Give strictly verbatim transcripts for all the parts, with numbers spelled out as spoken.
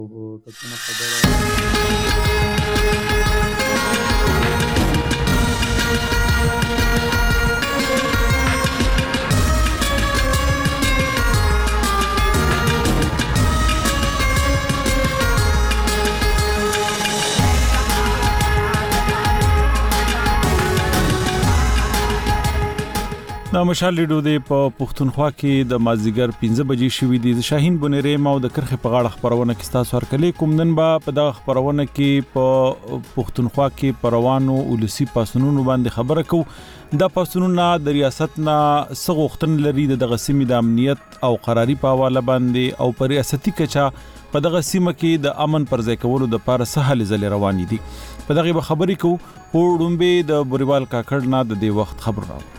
د مشال لیډو د په پښتونخوا کې د مازیګر پنځه بجې شوې دي د شاهین بنيري مو د کرخه په غاړه خبرونه کې تاسو ورکلې کوم نن با په دغه خبرونه کې په پښتونخوا کې پروانو ولسی پاسونونو باندې خبره کو د پاسونونو د ریاست نه سغوختن لري د دغه سیمې د امنیت او قراري په حواله باندې او پر ریاستي کچا په دغه سیمه کې د امن پر ځای کولو د لپاره سهل ځل روان دي په دغه خبرې کو پوړمبه د بوريوال کاکړ نه د دې وخت خبر راو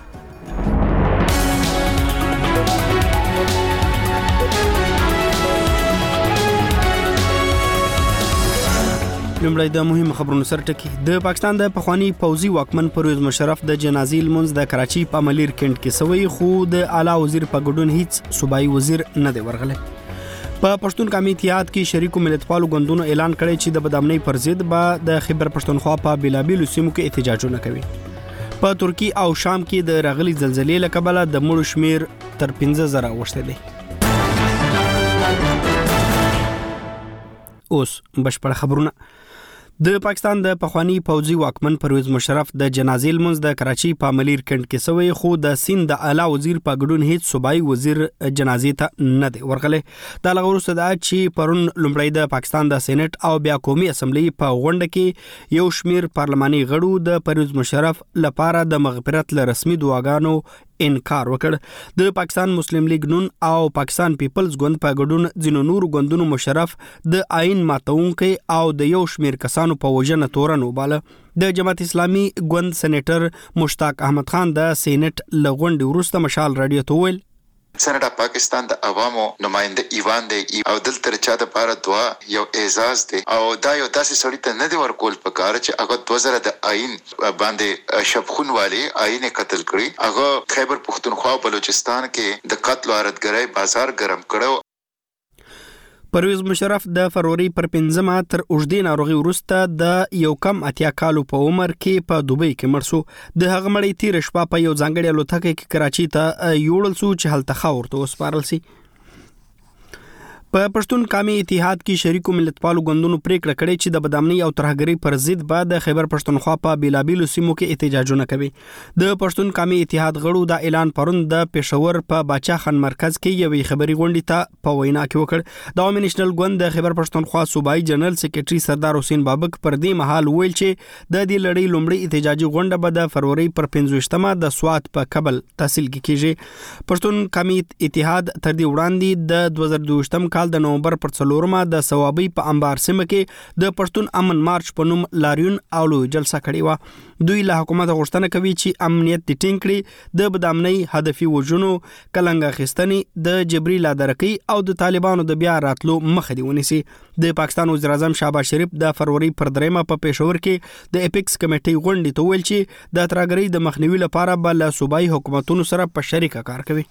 لومړی د مهمو خبرونو سره ټکی د پاکستان د پخوانی پوځي واکمن پرویز مشرف د جنازې لمونځ د کراچي په ملیر کینټ کې سوی خو د اعلی وزیر په ګډون هیڅ صوبایي وزیر نه دی ورغلی په پښتون قومي اتحاد کې شریکو ملتپالو غوندونو اعلان کړی چې د بدامنۍ پر ضد به د خیبر پښتونخوا په بلابیلو سیمو کې احتجاجونه کوي په ترکی او شام کې د راغلي زلزلې له کبله د مړو شمیر تر پنځه زره اوښتی دی اوس بشپړ خبرونه د پاکستان د پخوانی پوځي واکمن پرویز مشرف د جنازې لمونځ د کراچي په ملیر کینټ کې سوی خو د سیند د اعلی وزیر په ګډون هیڅ صوبایي وزیر جنازې ته نه دی ورغلی دا لغه وروسته دا چې پرون لومړی د پاکستان د سېنات او بیا قومي اسمبلی په غونډه کې یو شمیر پارلماني غړو د پرویز مشرف لپاره د مغفرت له رسمي دعاګانو انکار وکړ د پاکستان مسلم لیگ نون او پاکستان پیپلز ګوند په ګډون ځینو نور ګوندونو مشرف د آئین ماتونکي او د یو شمیر کسانو په وجنه تورن وباله د جماعت اسلامي ګوند سېنیټر مشتاق احمد خان د سېنات لغونډي وروسته مشال رادیو ته ویل سنټ پاکستان د عوامو نماینده ایوان دی او دلته چا د پاره دعا یو اعزاز دی او دا یو داسې سړی ته نه دی ورکول پکار چې هغه دوه زره د آئین باندې شپخون والی آئین قتل کړی هغه خیبر پښتونخوا او بلوچستان کې د قتل واردګرۍ بازار ګرم کړو پرویز مشرف د فروری پر پنځمه تر اوږدې ناروغي وروسته د یو کم اتیا کالو په عمر کې په دوبۍ کې مړ شو د هغه مړی تیر شپه په یو ځانګړي الوتکه کې کراچي ته یوړل شو چې هلته خاور ته وسپارل شي په پښتون قومي اتحاد کې شریکو ملتپالو غوندونو پریکړه کړې چې د بدامنۍ او ترهګرۍ پر ضد بعد د خیبر پښتونخوا په بلابیلو سیمو کې احتجاجونه کوي د پښتون قومي اتحاد غړو دا اعلان پرون د پېښور په باچا خان مرکز کې یوې خبري غونډې ته په وینا کې وکړ د عوامي نېشنل ګوند د خیبر پښتونخوا صوبایي جنرال سکرټري سردار حسین بابک پر دې مهال ویل چې د دې لړۍ لومړی احتجاجي غونډه به د فروری پر پنځوستمه د سوات په کابل تحصیل کې کیږي پښتون قومي اتحاد تر دې وړاندې د دوه زره دوه کال د نومبر پر څلورمه د ثوابي په انبار سیمه کې د پښتون امن مارچ په نوم لاریون او لوی جلسه کړې و دوی له حکومت غوښتنه کوي چې امنیت د ټینګ کړي د بدامنۍ هدفي وژنو کلنګ اخیستنې د جبري لادرکۍ او د طالبانو د بیا راتلو مخه دی ونیسي د پاکستان وزیر اعظم شهباز شریف د فروری پر دریمه په پېښور کې د اپیکس کمیټې غونډې ته ویل چې د ترهګرۍ د مخنیوي لپاره بل صوبایي حکومتونو سره په شریکه کار کوي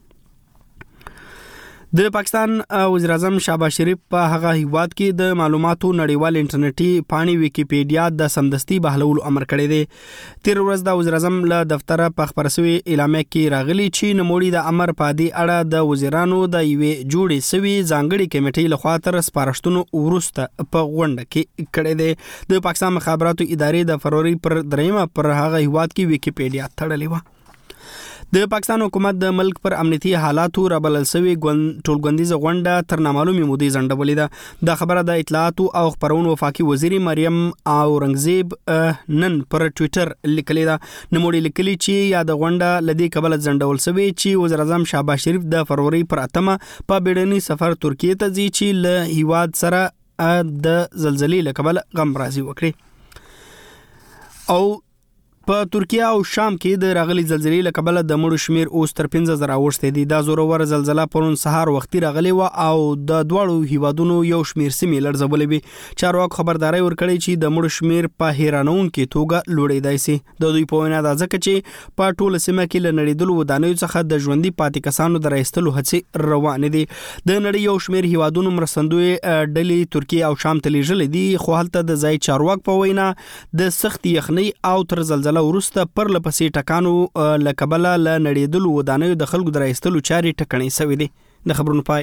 د پاکستان وزیر اعظم شهباز شریف په هغه هیواد کې د معلوماتو نړیوال انټرنیټي پاڼې ویکیپیډیا د سمدستي بهلولو امر کړی دی تیر ورځ د وزیر اعظم له دفتره په خبر شوی اعلامیه کې راغلی چې نوموړي د امر په دې اړه د وزیرانو د یوې جوړې سوي ځانګړي کمیټې لخوا تر سپارښتنو وروسته په غونډه کې کړی دی د پاکستان مخابراتو ادارې د فروری پر دریمه پر هغه هیواد کې ویکیپیډیا تړلې و د پاکستان حکومت د ملک پر امنیتي حالاتو رابلل شوی ټولګوندیزه غونډه تر نامعلومې مودې ځنډولې ده دا خبره د اطلاعاتو او خبرونو وفاقي وزیر مریم اورنګزیب نن پر ټوئیټر لیکلې ده نوموړي لیکلي چې یا د غونډه لدی کبل ځنډول شوی چې وزیر اعظم شهباز شریف د فروری پر اتمه په بیړني سفر ترکیه ته ځي چې له هیواد سره د زلزلې له کبل غم رازي وکړي او په ترکیه او شام کې د راغلي زلزلې له کبله د مړو شمیر اوس تر پنځه زره اوښتی دی. دا زورور زلزله پرون سهار وختي راغلې وه او د دواړو هیوادونو یو شمیر سیمې لړزولې وې. چارواکو خبرداری ورکړې چې د مړو شمیر په حیرانونکې توګه لوړېدای سي. د دوی په وینا دا ځکه چې په ټوله سیمه کې له نړېدلو ودانیو څخه د ژوندي پاتې کسانو د راایستلو هڅې روانې دي. د نړۍ یو شمیر هیوادونو مرستندوی ډلې ترکیه او شام ته لیږلې دي، خو هلته د ځای چارواک په وینا د سخت یخنۍ او تر زلزله ورسته پر لپسې ټکانو له کبله له نړېدلو ودانیو د خلکو د راایستلو چارې ټکنۍ شوې دي. د خبرونو پای.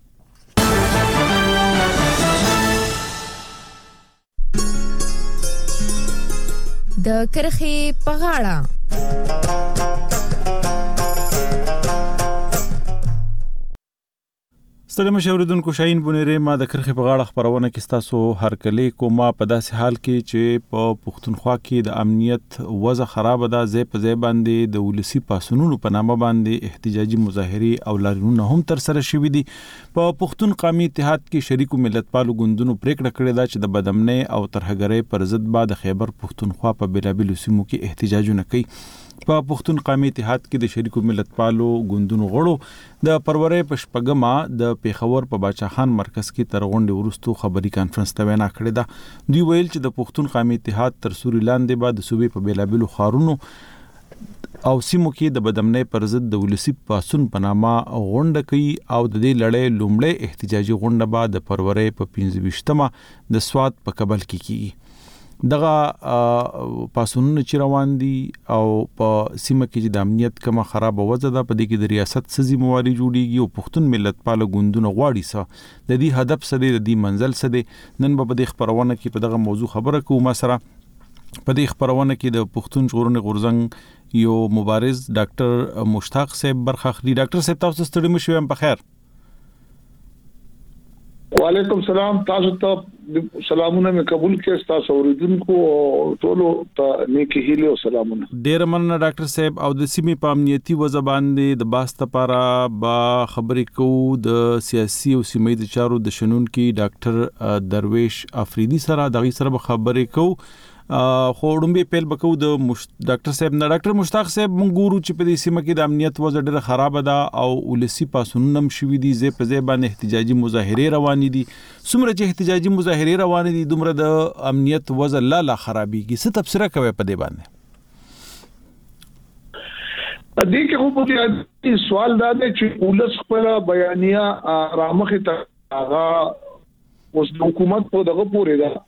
د کرخې په غاړه. ستړي مشوریدونکو شاهین بونیری ما د کرخې په غاړه خبرونه کې تاسو هرکلی کومه په داسې حال کې چې په پښتونخوا کې د امنیت وضع خراب ده. زه په ځای باندې د ولسی پاسونونو په نامه باندې احتجاجي مظاهره او لاریونونه هم تر سره شوي دي. په پښتون قومي اتحاد کې شریکو ملتپالو ګوندونو پریکړه کړې ده چې د بدامنۍ او ترهګرۍ پر ضد بعد خیبر پښتونخوا په بیلابیلو سیمو کې احتجاجونه کوي. په پښتون قومي اتحاد کې د شریکو ملتپالو ګوندونو غړو د پرورې په شپږمه د پیښور په باچا خان مرکز کې تر غونډې وروسته خبري کانفرنس ته وینا کړې ده. دوی ویل چې د پښتون قومي اتحاد تر سوري لاندې بعد د صوبې په بیلابیلو خارونو او سیمو کې د بدامنۍ پر ضد د ولسی پاسون په نامه غونډه کوي او د دې لړۍ لومړی احتجاجي غونډه به د پرورې په پنځه ویشتمه د سواد په کابل کې کیږي. دغه پاسونونه چې روان دي او په سیمه کې چې د امنیت کمه خراب وضع ده، په دې کې د ریاست سزي مواري جوړیږي او پښتون ملتپال ګوندونه غواړي څه د دې هدف څه دی، د دې منزل څه دی. نن په دې خبرونه کې په دغه موضوع خبره کوو. ما سره په دې خبرونه کې د پښتون ژغورنې غورځنګ یو مبارز ډاکټر مشتاق صاحب برخه اخلي. ډاکټر صاحب تاسو ستړي مشئ، هم په خیر. وعلیکم سلام. تاسو ته سلامونه مې قبول کړئ. تاسو اوریدونکو ټولو ته نیکی هیله او سلامونه. ډیر مننه ډاکټر صاحب. او د سیمې په امنیتي وضع باندې د باست لپاره با خبرې کوو د سیاسي او سیمې د چارو د شنون کې ډاکټر درویش افریدي سره دغه سره به خبرې کوو. خو وړاندې پیل وکړو د ډاکټر صاحب نه. ډاکټر مشتاق صاحب، مونږ ګورو چې په دې سیمه کې د امنیت وضع ډېره خراب ده او ولسی پاسونونه هم شوي دي. زه په ځای باندې احتجاجي مظاهرې روانې دي. څومره چې احتجاجي مظاهرې روانې دي دومره د امنیت وضع لا لا خرابېږي. څه تبصره کوي په دې باندې؟ دې کې خو په سوال دا دی چې ولس خپل بیانیه رامخې ته هغه اوس د حکومت په دغه پورې ده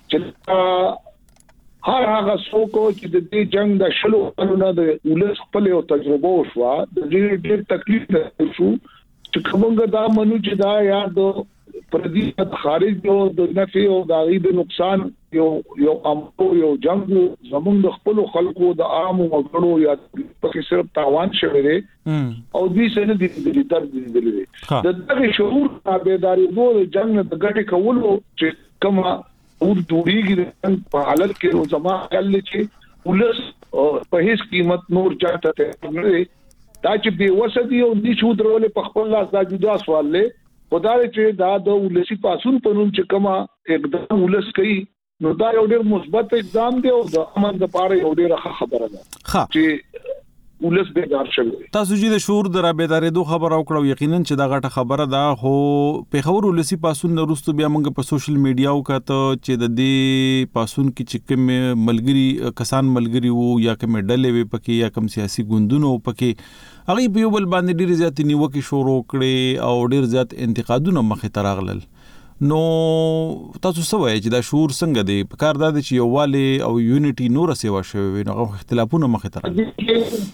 چې هر هغه څوک چې د دې جنگ د شلو کلونو د ولس خپل یو تجربه وشوه، د دې ډېر تکلیف شو چې کومه دا منو چې دا یا د پردي خارج یو د نفع او د غیب نقصان یو یو امر یو جنگ زمونږ د خپل خلکو د عام وګړو یا په صرف تاوان شوی دی او دې سره د درد دي د دغه شعور تابعداري د جنگ د ګټه کولو چې کومه او دوړيږي په حالت کې نو زما خیال چې ولس په هیڅ قیمت نور چاته ته نه دا چې به وسدي او نشو درول په خپل لاس دا جدا سوال له خدای چې دا د ولسی پاسون په نوم چې کما اقدام ولس کوي نو دا یو ډېر مثبت اقدام دی او د امن د پاره یو ډېر خبره ده چې ولس به دار شوی. تاسو چې د شعور د رابطارې دوه خبر او کړو یقینا چې دا غټه خبره ده، خو په خبرو ولسی پاسون وروسته بیا موږ په سوشل میډیا او کته چې د دې پاسون کې چې کوم ملګری کسان ملګری وو یا کوم ډلې وي پکې یا کوم سیاسي ګوندونو پکې هغه په یو بل باندې ډېر زیات نیوکه شروع کړي او ډېر زیات انتقادونه مخې ته راغلل. نو تاسو څه وایي چې دا شعور څنګه دی؟ په کار دا دی چې یووالی او یونټي نور سیوا شوی نو اختلافونه مخې ته راغلل.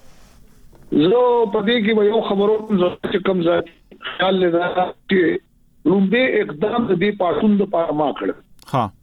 زه په دې کې یو خبرو چې کم ځای خیال لدا چې لومبه اقدام د دې پاسون د پاره ما کړ. ها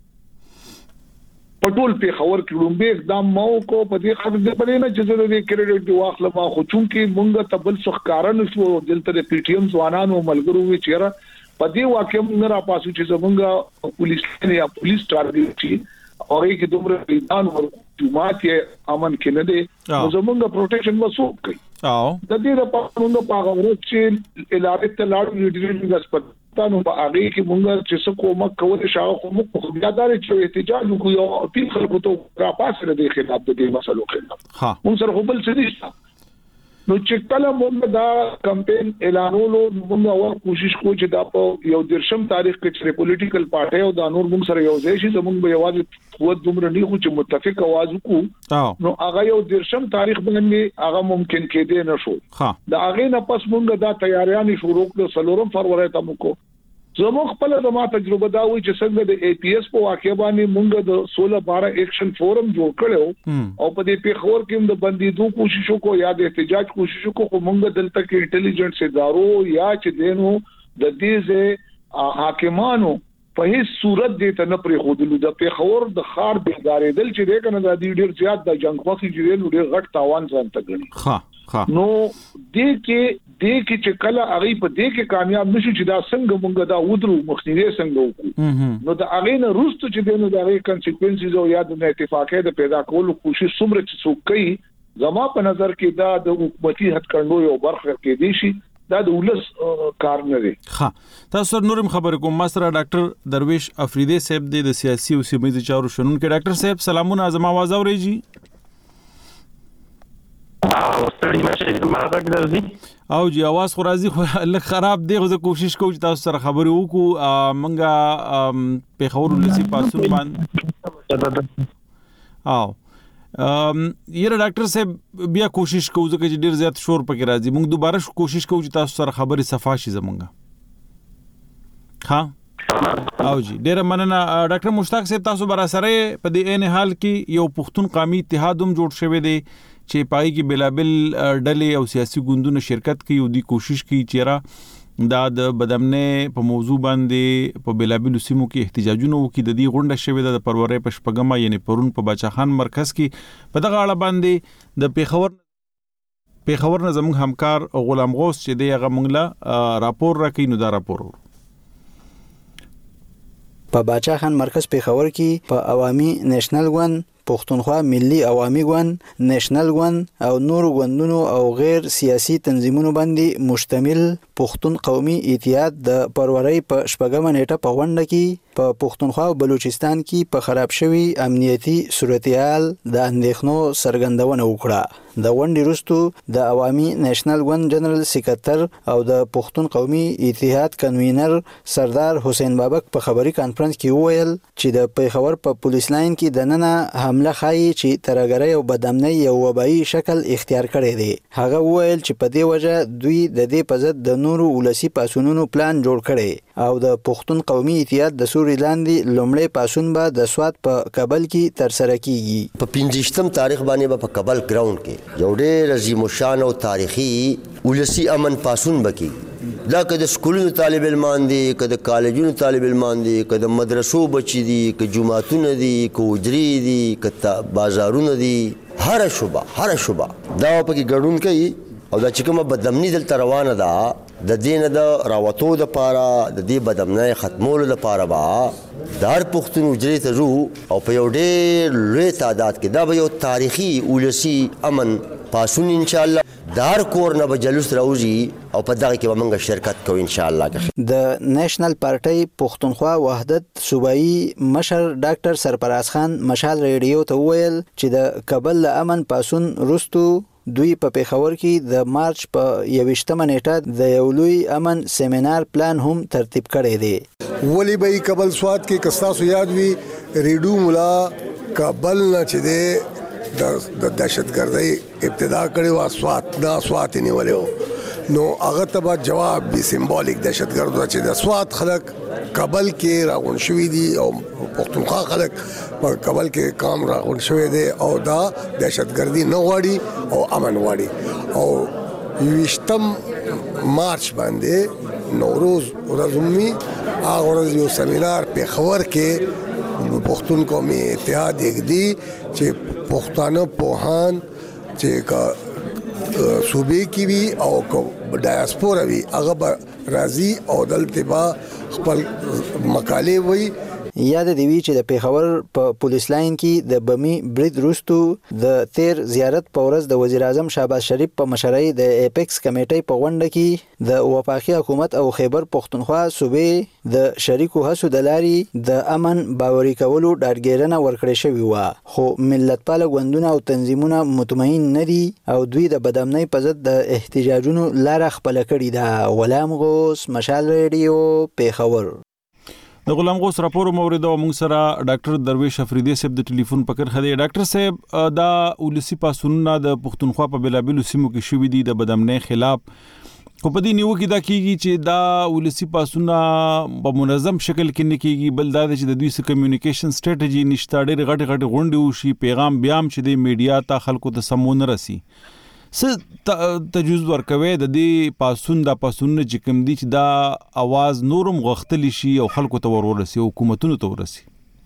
پټول په خبر کې لومبه اقدام مو کو په دې خاطر د پرې نه چې د دې کریډټ دی واخله ما خو چون کې مونږ تبل سخکارن شو دلته پی ټی ایم ځوانانو ملګرو وی چیرې په دې واقع موږ را پاسو چې زمونږ پولیس یا پولیس ټارګټ شي او کې دومره میدان ور جماعت امن کې نه دي زمونږ پروټیکشن وسو کوي. او د دې لپاره موږ په هغه ورځ چې علاوه ته لاړو ډیټیشن غسپټ تاسو په هغه کې مونږ چې څه کومه کوله شاو کوم خو بیا دا چې احتجاج وکړو یو ټیم خلکو ته را پاسه د خلاف د دې مسلو خلاف ها مونږ سره خپل څه دي نو چې کله مونږ دا کمپین اعلانولو مونږ اول کوشش کوو چې دا په یو درشم تاریخ کې چې پولیټیکل پارټي او د نور مونږ سره یو ځای شي زمونږ به یوازې قوت دومره نه خو چې متفق आवाज وکړو نو هغه یو درشم تاریخ باندې هغه ممکن کېدې نشو دا هغه نه پس مونږ دا تیاریاں شروع کړو سلورم فروری ته مو زموږ خپل د ما تجربه دا وی چې څنګه د ای پی ایس په واقع باندې مونږ د سولہ بارہ ایکشن فورم جوړ کړو او په دې پیښور کې د بندیدو کوشش وکړو یا د احتجاج کوشش وکړو خو مونږ دلته کې انټيليجنس ادارو یا چې دینو د دې ځای حاکمانو په هیڅ صورت دې ته نه پرې خودلو د پیښور د خار بهدارې دل چې دې کنه د دې ډیر زیات د جنگ خوخي جوړې ډیر غټ تاوان ځان ته غني ها نو دې کې دې کې چې کله هغه په دې کې کامیاب نشو چې دا څنګه مونږ دا ودرو مخنیوي څنګه وکړو نو دا هغه نه روستو چې دنه دا هغه کانسیکوینسز او یا د اتفاقیه د پیدا کولو کوشش څومره چې څوک کوي زما په نظر کې دا د حکومتي هټکړو یو برخه کې دي شي دا د ولس کار نه دی ها تاسو نورم خبر کوم ماستر ډاکټر درویش افریدی صاحب د سیاسي او سیمه چارو شنن کې ډاکټر صاحب سلامونه زما आवाज اوريږي او ستړي مشه ما غږ درځي او جی आवाज خو راځي خو لږ خراب دی خو کوشش کوم چې تاسو سره خبرې وکړو منګه په خبرو لسی پاسون باندې او ام یره ډاکټر صاحب بیا کوشش کوو چې ډیر زیات شور پکې راځي موږ دوباره کوشش کوو چې تاسو سره خبرې صفاشي زمونږه ها او جی ډیر مننه ډاکټر مشتاق صاحب تاسو برا سره په دې ان حال کې یو پښتون قومي اتحاد هم جوړ شوی دی چې پای کې بلابل ډلې او سیاسي ګوندونو شرکت کوي او دی کوشش کوي چې را دا د بدامنه په موضوع باندې په بلابل سیمو کې احتجاجونه وکړي د دې غونډه شوی د پرورې په شپږمه یعنی پرون په باچا خان مرکز کې په دغه اړه باندې د پیښور پیښور نه زموږ همکار غلام غوث چې دی هغه موږ راپور راکې نو دا راپور په باچا خان مرکز پیښور کې په عوامي نېشنل ګوند پښتونخوا ملي عوامي ګوند نېشنل ګوند او نور ګوندونو او غیر سیاسي تنظیمونو باندې مشتمل پښتون قومي اتحاد د پرورۍ په شپږمه نیټه په غونډه کې په پښتونخوا او بلوچستان کې په خراب شوی امنیتي صورتحال د اندېښنو څرګندونه وکړه د غونډې وروسته د عوامي نېشنل ګوند جنرال سکرټر او د پښتون قومي اتحاد کنوینر سردار حسین بابک په خبري کانفرنس کې وویل چې د پیښور په پولیس لاین کې د نننه حمله خایي چې ترګری او بدامنۍ یو وبایي شکل اختیار کړی دی هغه وویل چې په دې وجه دوی د دې په ضد د نورو ولسی پاسونونو پلان جوړ کړي او د پښتون قومي اتحاد د سوري لاندې لومړی پاسون به د سواد په کابل کې تر سره کیږي په پنځشتم تاریخ باندې په کابل ګراوند کې یو ډېر عظیم الشان او تاریخي ولسی امن پاسون بکی دا که د سکولونو طالب علمان دي که د کالجونو طالب علمان دي که د مدرسو بچي دي که جماعتونه دي که حجرې دي که بازارونه دي هر شوبه هر شوبه دا پکې ګډون کوي او دا چې کومه بدامني دلته روانه ده د دې نه د راوتو دپاره د دې بدامنۍ ختمولو دپاره به د هر پښتون حجرې ته ځو او په یو ډېر لوی تعداد کې دا به یو تاریخي ولسي امن پاسون انشاءالله د هر کور نه به جلوس راوځي او په دغه کې به موږ شرکت کوو انشاءالله. د نېشنل پارټۍ پښتونخوا وحدت صوبایي مشر ډاکټر سرفراز خان مشال ریډیو ته وویل چې د کابل له امن پاسون وروستو دوی په پیښور کې د مارچ په یوویشتمه نیټه د یو لوی امن سیمینار پلان هم ترتیب کړی دی. ولی به کابل سواد کې کستاسو یاد وي ریډو مولا کابل نه چې دی د دهشتګردۍ ابتدا کړې وه سوات دا سوات یې نیولی و نو هغه ته به جواب وي سمبولیک دهشتګردو چې د سوات خلک کابل کې راغونډ شوي دي او پښتونخوا خلک په کابل کې کام راغونډ شوی دی او دا دهشتګردي نه غواړي او امن غواړي او یوویشتم مارچ باندې نوروز ورځ وي هغه ورځ یو سیمینار پیښور کې پښتون قومي اتحاد یګدي چې پښتانه پوهان چې کا صوبې کې وي او ډایاسپورا وي هغه راځي او دلته با خپل مقالې وي. یاد دی وی چې د پیښور په پولیس لاین کې د بمی برید وروستو د تیر زیارت په ورځ د وزیر اعظم شهباز شریف په مشرۍ د ایپکس کمیټې په غونډه کې د وفاقي حکومت او خیبر پښتونخوا صوبې د شریکو هڅو د لارې د امن باوري کولو ډاډګیرنه ورکړې شوې و، خو ملتپال غوندونه او تنظیمونه مطمئن نه دي او دوی د بدامنۍ په ضد د احتجاجونو لار خپل کړې ده. غلام غوث، مشال ریډیو، پیښور. د غلام غوث راپور مورید او موږ سره ډاکټر درویش افریدی صاحب د ټلیفون پکړ خدي. ډاکټر صاحب دا ولسی پاسونونه د پښتونخوا په بلابل سیمو کې شوې دي د بدامنۍ خلاف، خو په دې نیو کې دا کیږي چې دا ولسی پاسونه په منظم شکل کې نه کیږي، بل دا چې د دوی سره کمیونیکیشن سټریټجی نشته، ډېر غټ غټ غونډې وشي، پیغام بیام چې د میډیا ته خلکو ته سمون راسي. څه تجویز ورکوي د دې پاسون د پاسونو چې کوم دي چې دا आवाज نورم غختلی شي او خلکو ته ورورسي، حکومتونو ته ورسي؟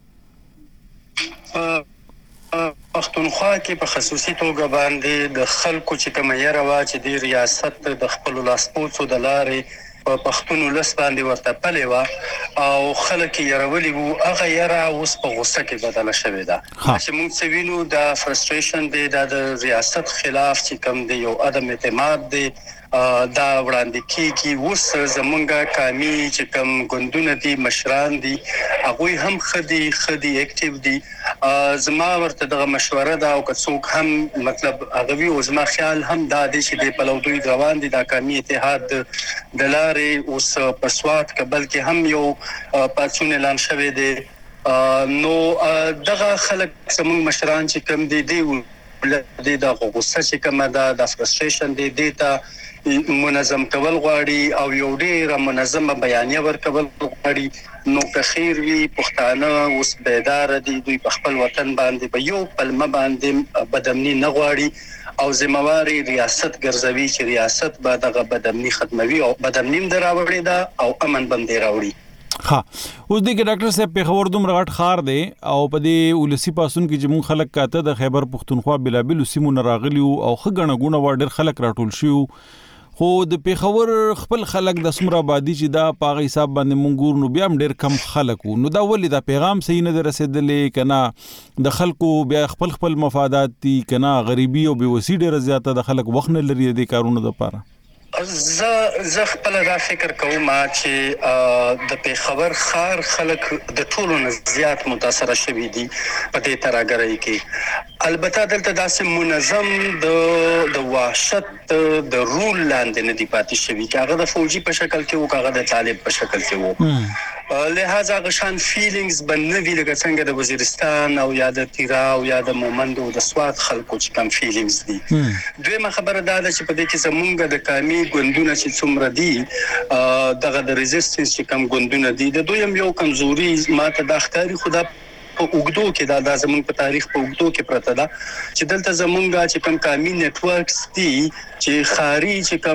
پښتونخوا کې په خصوصي توګه باندې د خلکو چې کوم یې روا چې د ریاست د خپل لاسپوڅو د لارې په پښتون ولس باندې ورته پلي و او خلک یې رولي وو، هغه یې را اوس په غوسه کې بدله شوې ده. چې موږ څه وینو د فرستریشن دی د ریاست خلاف چې کوم دی یو عدم اعتماد دی دا وړاندې کیږي. اوس زمونږ قومي چې کوم ګوندونه دي، مشران دي، هغوی هم خدي خدي اکټیو دي. زما ورته دغه مشوره ده او که څوک هم مطلب هغه وي، او زما خیال هم دا دی چې د پلوډوی روان دي د قومي اتحاد د لارې اوس په سوات کابل کې هم یو پاتون اعلان شوی دی. نو دغه خلک زموږ مشران چې کوم دي دی د دغه غوسه چې کومه ده د فرستریشن دی دیتا منظم کول غواړي او یو ډیر منظمه بیانیه ورکول غواړي. نو که خیر وي پښتانه اوس بیدار دي، دوی په خپل وطن باندې په یو پلمه باندې بدامني نه غواړي او ذمہواری ریاست ګرځوي چې ریاست به دغه بدامني ختموي او بدامني هم دراوړي ده او امن باندې راوړي. ها اوس د ډاکټر صاحب پیښور دومره غټ خار دی او په دې ولسی پاسون کې چې مون خلک کاته د خیبر پښتونخوا بلابل سیمو نه راغلی او خګنه غونه وړ خلک راټول شي، خو د پیښور خپل خلک د سمره آبادی چې دا پاغه حساب باندې مونږ نو بیا ډېر کم خلک وو. نو دا ولې دا پیغام صحیح نه رسیدلې کنه د خلکو بیا خپل خپل مفادات دي کنه غریبي او بیوسی ډېر زیاته د خلک وخت نه لري د کارونو لپاره. زه زه خپل را فکر کوم چې د پیښور خار خلک د ټولو نه زیات متاثر شوي دي په دې تراګرۍ کې. البته دلته داسې منظم د د وحشت د رول لاندې نه دی پاتې شوي چې هغه د فوجي په شکل کې وو، هغه د طالب په شکل کې وو. لہذا غشان فیلینګز بنوي لکه څنګه د وزیرستان او یا د تیرا او یا د مومند او د سوات خلکو چې کم فیلینګز دي. دویمه خبره دا ده چې په دې کې زمونږ د قومي ګوندونه چې څومره دي دغه د ریزिस्टنس چې کم ګوندونه دي د دویم یو کمزوري ماته د ښکاری خدا په اوګدو کې دا د زمونږ په تاریخ په اوګدو کې پرته ده چې دلته زمونږ چې کم قومي نتورکس دي چې خاري چې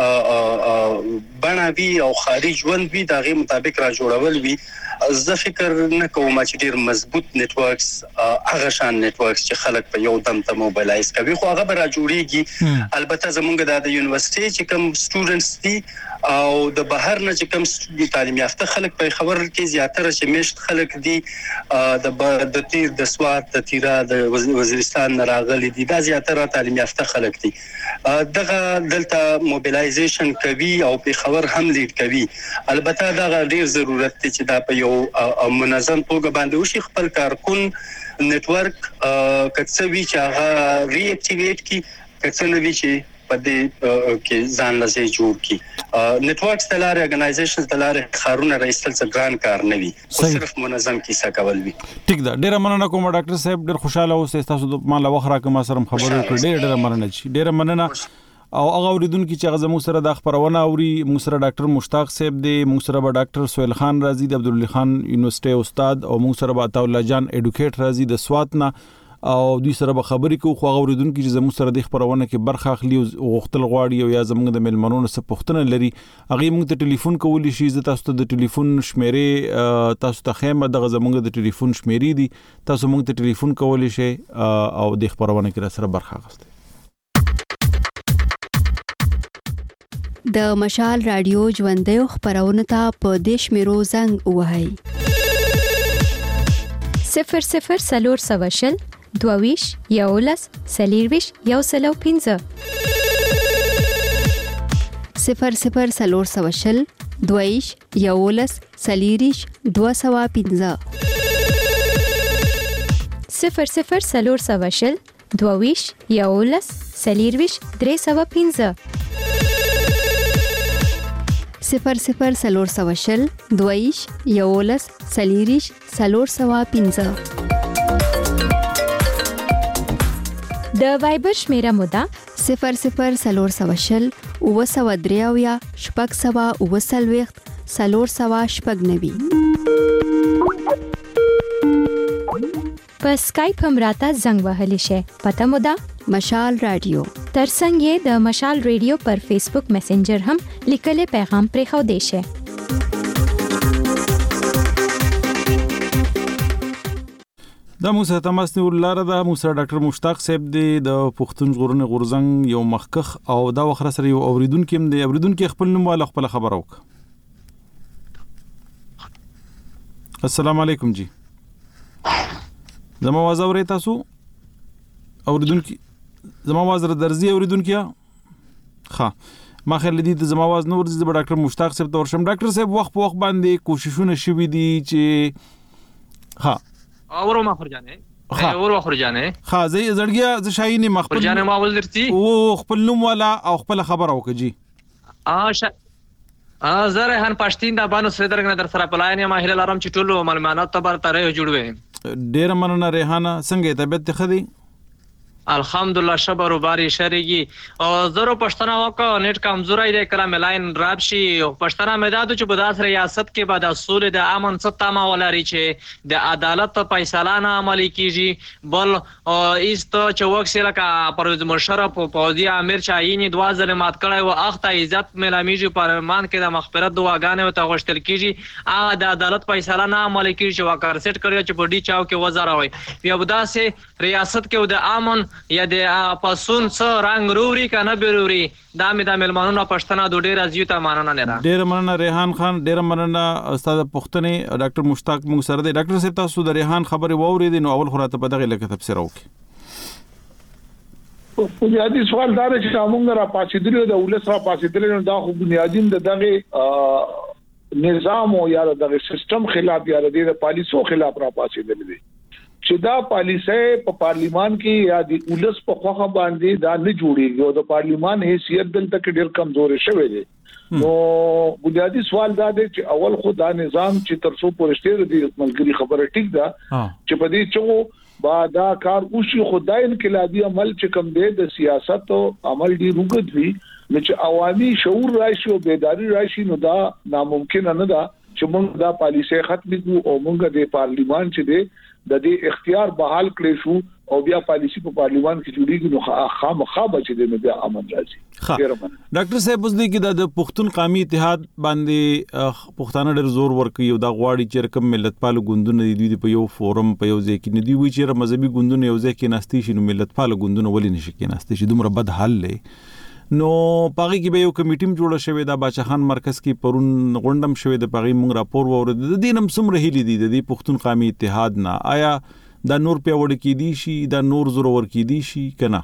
کم بڼوي او خاري ژوند وي دغه مطابق را جوړول وي. زه فکر نه کوم چې ډیر مضبوط نتورکس هغه شان نتورکس چې خلک په یو دم ته موبایلایز کوي خو هغه به را جوړیږي. البته زمونږ د یونیورسيټي چې کوم سټوډنټس دي او د بهر نه چې کوم تعلیم یافته خلک په خبر کې زیاتره چې مشت خلک دي د د تیر د سوات د تیرا د وزیرستان نه راغلي دي دا زیاتره تعلیم یافته خلک دي. دغه دلته موبایلایزیشن کوي او په خبر هم لیډ کوي. البته دا ډیر ضرورت دی چې دا په یو منظم توګه باندې وشي. خپل کارکون نتورک کڅوي چې هغه ری اکټیویټ کی کڅنوي چې په دې کې ځان لسی جوړ کی. نتورکس د لارې اورګنایزیشنز د لارې خارونه رئیسل څه ګران کار نه وي، صرف منظم کیسه کول وي. ټیک ده، ډیره مننه کوم ډاکټر صاحب، ډیر خوشاله اوسئ تاسو د مال وخره کوم سره خبرو کړې، ډیره مننه چی ډیره مننه. او هغه اوریدونکو چې هغه زموږ سره د خبرونه اوري، موږ سره ډاکټر مشتاق صاحب دی، موږ سره به ډاکټر سہیل خان رازي د عبدالله خان یونیورسيټي استاد، او موږ سره به عطا الله جان اډوکیټ رازي د سوات نه، او دوی سره به خبرې کوو. خو هغه اوریدونکو چې زموږ سره د خبرونه کې برخه اخلي او غوښتل غواړي او یا زموږ د ملمنونو څخه پوښتنه لري، هغه موږ ته ټلیفون کولی شي. زه تاسو ته د ټلیفون شمیرې تاسو ته خیمه دغه زموږ د ټلیفون شمیرې دي، تاسو موږ ته ټلیفون کولی شئ او د خبرونه کې سره برخه اخلئ. د مشال رادیو ژوندۍ خبرونه ته په دیش میرو زنګ وهاي صفر صفر سلور سوشل دوویش یولس سلیرویش یو سلو پینزه صفر صفر سلور سوشل دوویش یولس سلیریش دو سوا پینزه صفر صفر سلور سوشل دوویش یولس سلیرویش درې سوا پینزه صفر صفر سلور سوشل دوویش یولس سلیریش سلور سوا پینزه د وایبر شمیره مودا صفر صفر سلور سوشل اوه سوا دریاویا شپږ سوا اوه څلوېښت سلور سوا شپږ نوي په سکایپ هم راته زنګ وهلی شي. پته مو ده مشال رادیو ترڅنګ یې د مشال رادیو پر فیسبوک میسنجر هم لیکلي پیغام پرې خو دی شي. دا موسی تماس نیول لاره دا موسی ډاکټر مشتاق صاحب دی د پښتون ژغورنې غورځنګ یو مخکخ او دا وخره سره یو اوریدونکو هم دی. اوریدونکو خپل نوم والا خپل خبر وک. السلام علیکم جی. زما आवाज اورئ تاسو؟ اوریدونکو زما आवाज درځي اوریدونکو؟ ها ما خل دي د زما आवाज نور د ډاکټر مشتاق صاحب تور شم. ډاکټر صاحب وخت په وخت باندې کوششونه شوي دي چې ها اورو ما خرجانه اورو خرجانه ها زي زړګیا ز شاهین مخبل خرجانه ما ولرتي او خپل نوم والا او خپل خبر او کجی ا ا زره هن پښتين د بانو سره درنه در سره پلاینه ما هلال ارم چټولو معلومات تبر ترې جوړوي. ډیر مننه ریحانه څنګه طبيعت خدي؟ الحمدلله شبر و باری شریگی او زرو پښتنه وکړه نیټ کمزورای دی کله ملاین راب شي او پښتنه مدادو چې بداس ریاست کې بعد اصول د امن ستامه ولري چې د عدالت فیصله نه عملي کیږي بل ایست چې وکسله کا پرویز مشرف او فوزي امیر چایني دوا ظلمات کړي او اخته عزت ملاميږي پرمان کې د مغفرت دعاګانې او تغشتل کیږي ا د عدالت فیصله نه عملي کیږي چې وکړ سیټ کړی چې بډی چاو کې وزاروي بیا بداسه ریاست کې د امن یا د پاسون څو رنگ روري کنه بیروري دا مې د ملمانونو پښتنه د ډیر ازیته ماننه نه را ډیر مننه ریحان خان ډیر مننه استاد پښتنه ډاکټر مشتاق مونږ سره دی. ډاکټر صاحب تاسو د ریحان خبري ووري دي نو اول خراته په دغه لکه تفسیر وکي. بنیادی سوال دا چې موږ را پاتېدل د ولس را پاتېدل دا خو بنیادین د دغه نظام او یا دغه سیستم خلاف یا د پالیسو خلاف را پاتېدل دي چې دا پالیسي په پارلیمان کې یا د ولس په خوخه باندې دا نه جوړیږي او د پارلیمان حیثیت دلته کې ډیر کمزوري شوی دی. نو بنیادی سوال دا دی چې اول خو دا نظام چې تر څو پرشتیر دی ملګری خبره ټیک ده چې په دې چې با دا کار وشي خدای انقلابی عمل چې کوم دی د سیاست او عمل دی روګد وي چې عوامي شعور راشي او بیداری راشي نو دا ناممکن نه ده چې موږ دا پالیسي ختم کړو او موږ د پارلیمان چې دی د دې اختیار بحال کړی شو او بیا پالیسی په پارلیمان کې جوړیږي نو خامخا بچ دي نو بیا امن راځي. ډاکټر صاحب اوس دې کې د پښتون قومي اتحاد باندې پښتانه ډېر زور ورکوي او دا غواړي چې رقم ملت پالو ګوندونه دي په یو فورم په یو ځای کې نه دی وی چې مذهبي ګوندونه یو ځای کې ناشتي شي نو ملت پالو ګوندونه ولې نشي کې ناشتي شي دومره بد حل لې نو پاغي کې به یو کمیټیم جوړه شوې دا باچخان مرکز کې پرون غونډم شوې د پاغي مونږ راپور وورد د دینم سمره هلي دي د پښتون قومي اتحاد نه آیا دا نور په وړ کې دي شي دا نور زور ور کې دي شي کنه؟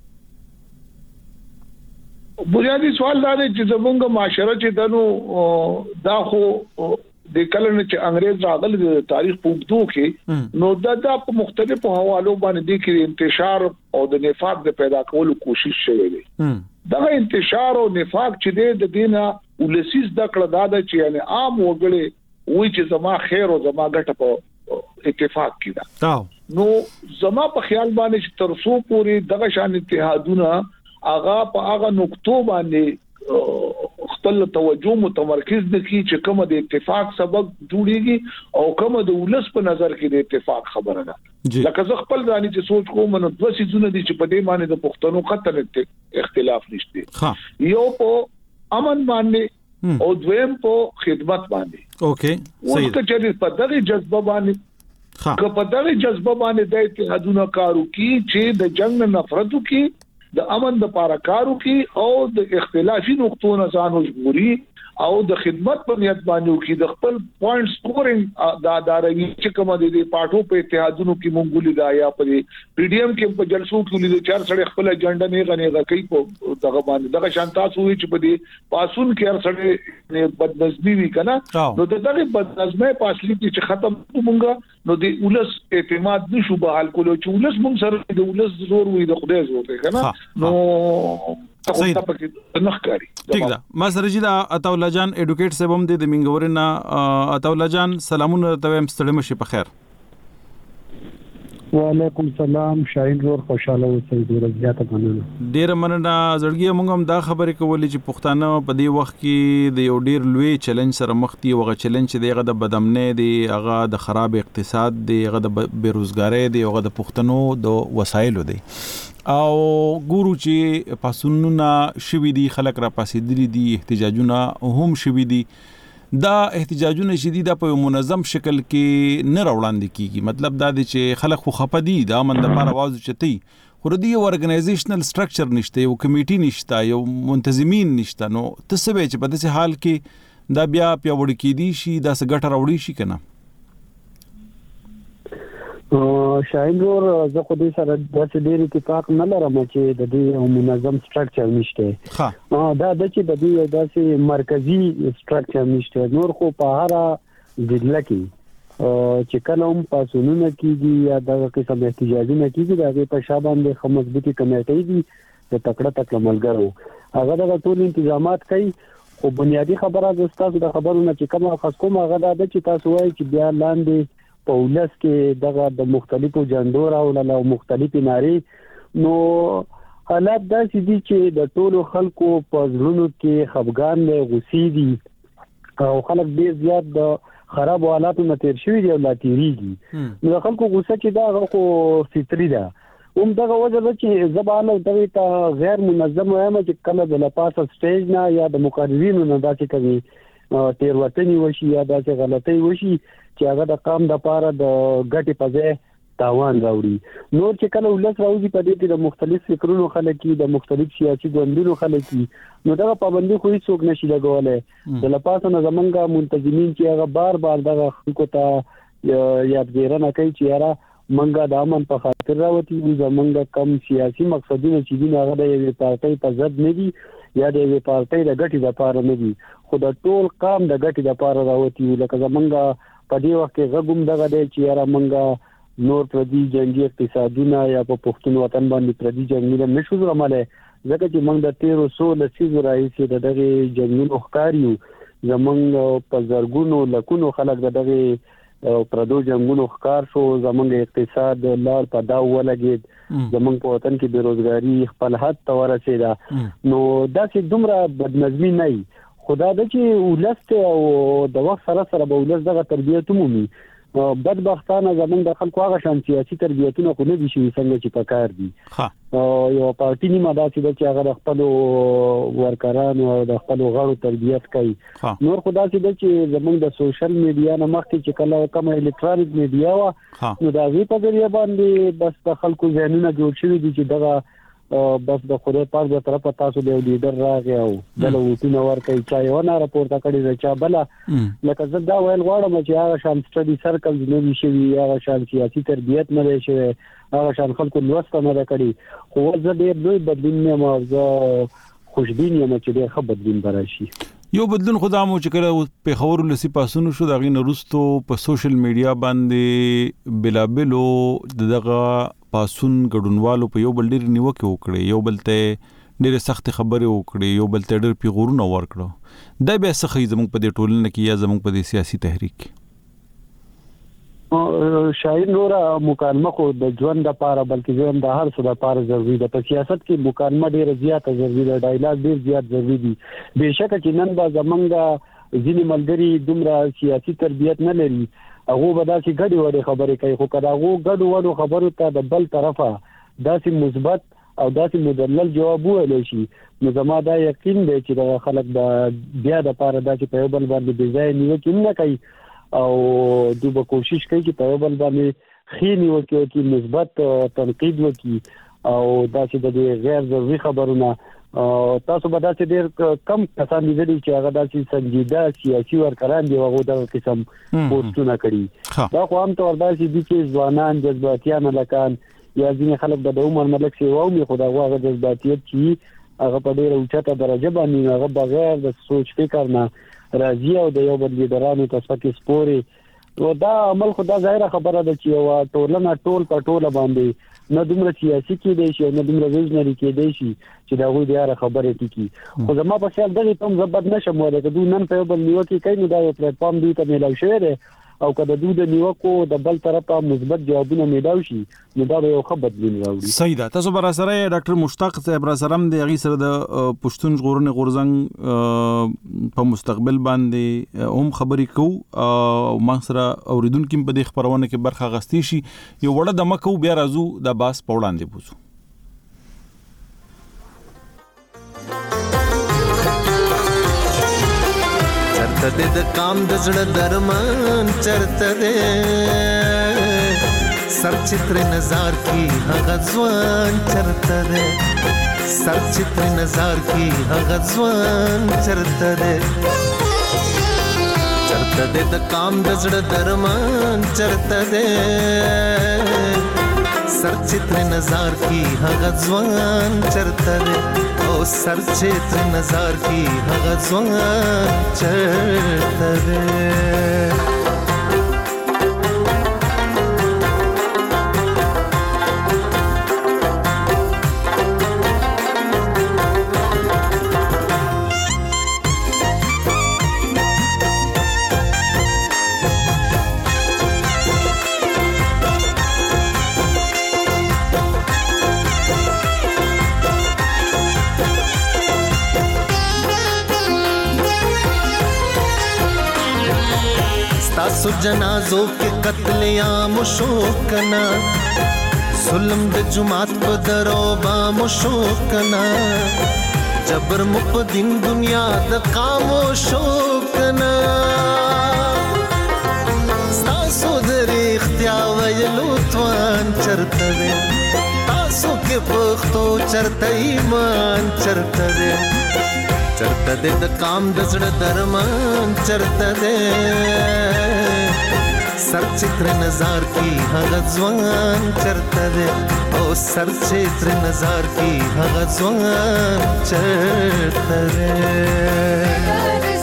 بنیادی سوال دا دی چې زمونږ معاشره چې دنو دا خو د کلن چې انګريز راغل د تاریخ په وګړو کې نو دا د مختلفو حوالو باندې کې انتشار او د نفاق د پیدا کولو کوشش شوی دی. دا انتشار او نفاق چې د دینه ولسیز د کړه دا چې یعنی عام وګړي وای چې زما خیر او زما ګټه په اتفاق کې دا نو زما په خیال باندې چې تر څو پورې دغه شان اتحادونه اغا په هغه نقطو باندې خپل توجه متمرکز نکي چې کومه د اتفاق سبب جوړيږي او کومه د ولس په نظر کې د اتفاق خبره ده لکه زه خپل ځاني چې سوچ کوم نو دوه سيزونه دي چې په دې باندې د پښتنو قطر اختلاف نشته یو په امن باندې او دویم په خدمت باندې اوکي صحیح وخت چې په دغه جذبه باندې که په دغه جذبه باندې د اتحادونو کارو کې چې د جنگ نفرتو کې د امن د پاره کارو کې او د اختلافي نقطو نه ځان مجبوري او د خدمت په نیت باندې کې د خپل پوینټ سکورینګ دا دا رہی چې کوم د پاټو په اتحادونو کې مونږ لیدا یا په پی ډی ایم کې په جلسو کې لیدو چار سړي خپل اجنډا نه غني کوي په دغه باندې دغه شانتا سوې چې په دې پاسون کې هر سړي بدنظمي وی کنه نو دغه بدنظمي پاسلی چې ختم مونږه نو د ولس اعتماد نشو به حل کولو چې ولس مونږ سره د ولس زور وي د خدای زور دی کنه نو صحیح نخکاری ٹھیک ده ما سره جی دا عطا الله جان ایډوکیټ صاحب هم د منګورنا عطا الله جان سلامونه ته هم ستړي مشي په خیر وعلیکم السلام شاهین ور خوشاله اوسئ ډیر زیاته مننه ډیر مننه زړګي موږ هم دا خبرې کولې چې پښتانه په دې وخت کې د یو ډیر لوی چیلنج سره مخ دي او غو چیلنج دغه د بدامنۍ دی هغه د خراب اقتصاد دی هغه د بیروزګاری دی هغه د پښتنو د وسایلو دی او ګورو چې پاسونونه شوي دي خلک را پاسېدلي دي احتجاجونه هم شوي دي دا احتجاجونه شدید په منظم شکل کې نه راوړاندې کیږي مطلب دا دی چې خلک خو خپدي دا من د لپاره आवाज چتي خو د یو ارګنایزیشنل سټرکچر نشته یو کمیټي نشته یو منتظمین نشته نو تاسو به چې په داسې حال کې دا بیا پیاوړی کیدی شي دا څه ګټه راوړي شي کنه شاهین ور زه خو دې سره د ډېر اتفاق نه لرم چې د دې منظم سټرکچر نشته ها دا د چې د دې داسې مرکزی سټرکچر نشته نور خو په هر ضلع کې چې کله هم پاسونونه کیږي یا د قسم احتجاجونه کیږي دا په شابه د مضبوطی کمیټې دي د تکړه تکړه ملګرو هغه د ټول تنظیمات کوي خو بنیادی خبره د تاسو د خبرونه چې کومه خاص کومه هغه د چې تاسو وایي چې بیا لاندې په ولس کې دغه د مختلفو جندو راوړل او مختلفي ناري نو حالات داسې دي چې د ټولو خلکو په ژوندونو کې خفګان له غوسې دي او خلک ډیر زیات د خراب حالاتو نه تیر شوي دي او لا تیریږي نو خلکو غوسه چې دا خو فطري ده هم دغه وجه ده چې زبانه دغه ته غیر منظم وایم چې کله د لپاسه سټیج نه یا د مقررینو نه داسې کوي تیر وطنی وشي یا داسې غلطي وشي چې هغه د قام د پاره د ګټي په ځای تاوان راوړي نور چې کله ولس راوځي په دې کې د مختلف فکرونو خلک د مختلف سیاسي ګوندونو خلک نو دا پابندي خو هیڅ نشي لګولای د لپاسه نه زمونږه منتظمین چې هغه بار بار دغه خلکو ته یادګیرنه کوي چې یاره منګه د امن په خاطر راوتی زمونږه کم سیاسي مقصدونه چې دي هغه د یوې پارټۍ په ضد نه دي یا د یوې پارټۍ د ګټې لپاره نه دي خو د ټول قام د ګټې لپاره راوتی لکه زمونږه په دې وخت کې غوږم دغه دی چې یاره منګه نور پردي جنگي اقتصادونه یا په پښتون وطن باندې پردي جنگونه نشو زغماله ځکه چې موږ د تیرو سو لسیزو راځي د دغه جنگونو ښکاریو زمونږ په زرګونو لکونو خلک د دغه پردو جنگونو ښکار شو زمونږ اقتصاد لار په دا ولګید زمونږ په وطن کې بیروزګاری خپل حد ته ورسېده نو دا چې دومره بدنظمي نه وي خدا د چې ولست او د وخت سره سره به ولست دغه تربیت مومي بدبختانه زمونږ د خلکو هغه شان سیاسي تربیتونه خو نه دي شوي څنګه چې پکار دي یو پارټي نیمه داسې ده چې هغه د خپلو ورکرانو او د خپلو غړو تربیت کوي نور خو داسې ده چې زمونږ د سوشل میډیا نه مخکې چې کله کومه الکترونیک میډیا وه نو د هغې په ذریعه باندې بس د خلکو ذهنونه جوړ شوي دي چې دغه بس د خدای پاک د طرفه تاسو د لیډر راغی او د لوټونه ورکړي چا یو نه راپورته کړی دا چا بل لکه زه دا ویل غواړم چې هغه شان سټډي سرکلز نه وي شوي هغه شان سیاسي تربیت نه دی شوی هغه شان خلکو لوست نه دی کړی خو زه ډېر لوی بدلون یم او زه خوشبین یم چې ډېر ښه بدلون به راشي یو بدلون خدا مو چې کله په خبرو لسی پاسونو شو دغه نورستو په سوشل میډیا باندې بلابلو دغه پاسون ګډونوالو په یو بل ډیر نیوکه وکړي یو بل ته ډیر سخت خبره وکړي یو بل ته ډیر پیغورونه ورکړو دا به څه خې زموږ په دې ټولنه کې یا زموږ په دې سیاسي تحریک شاید نور مکالمه خو د ژوند لپاره بلکې ژوند د هر څه لپاره ضروري ده په سیاست کې مکالمه ډیره زیاته ضروري ده ډایلاګ ډیر زیات ضروري دي بهشکه چې نن به زمونږ ځینې ملګري دومره سیاسي تربیت نه لري هغه به داسې ګډې وډې خبرې کوي خو که د هغو ګډو وډو خبرو ته د بل طرفه داسې مثبت او داسې مدلل جواب وویلی شي نو زما دا یقین دی چې دغه خلک د بیا دپاره داسې په یو بل باندې بې ځایه نیوکې نه کوي او دوی به کوشش کوي چې په یو بل باندې ښې نیوکې وکړي مثبت تنقید وکړي او داسې د دې غیر ضروري خبرونه تاسو به داسې ډېر کم کسان لیدلي چې هغه داسې سنجیده سیاسي ورکران دي هغه دغه قسم پوسټونه کړي. دا خو هم تور داسې دي چې ځوانان جذباتيان لکان یا ځینې خلک د عمر ملک سی وو می خدای هغه جذباتيت چې هغه په ډېر اوچته درجه باندې هغه بغیر د سوچ فکر نه راځي او د یو بل لیډرانو تصفیه سپوري. نو دا عمل خو دا ظاهره خبره ده چې یو ټولنه ټول په ټوله باندې نه دومره سیاسي کېدای شي نه دومره ویژنري کېدای شي چې دا غوډه یاره خبره ټکی. خو زما په خیال دغه تم زبر نشم وره چې دوی نن په بل نیوکه کوي نو دا یو پلیټ فارم دی ته ملاوي شوی دی او کله دوی د نیوکو د بل طرفه مثبت جوابونه ملاوي شي نو دا یو ښه بدلون راوړي. صحیح ده. تاسو بر سره ډاکټر مشتاق صاحب را سره د غي سره د پښتون ژغورنې غورزنګ په مستقبل باندې هم خبرې کو او ما سره اوریدونکو په دې خبرونه کې برخه غستې شي یو وړه د مکو بیا راځو د باس په وړاندې بوزو. چرته د کام د زړه درمان چرته دې سر چتر نظر کی هغه ځوان چرته دې سر چتر نظر کی هغه ځوان چرته دې چرته دې د کام د زړه درمان چرته دې سر چتر نظر کی هغه ځوان چرته دې او سر چتر نظر کی هغه ځوان چرته دې. سو جنازو کے قتل عام شوکنا ظلم د جماعت په درو بام شوکنا جبر مقدم دنیا د قام شوکنا تاسو در اختیار ویلو توان چرته دې تاسو کې پختو چرته ایمان چرته دې چرته دې د کام د زړه درمان چرته دې سر چتر نظر کی هغه ځوان چرته دې او سر چتر نظر کی هغه ځوان چرته دې.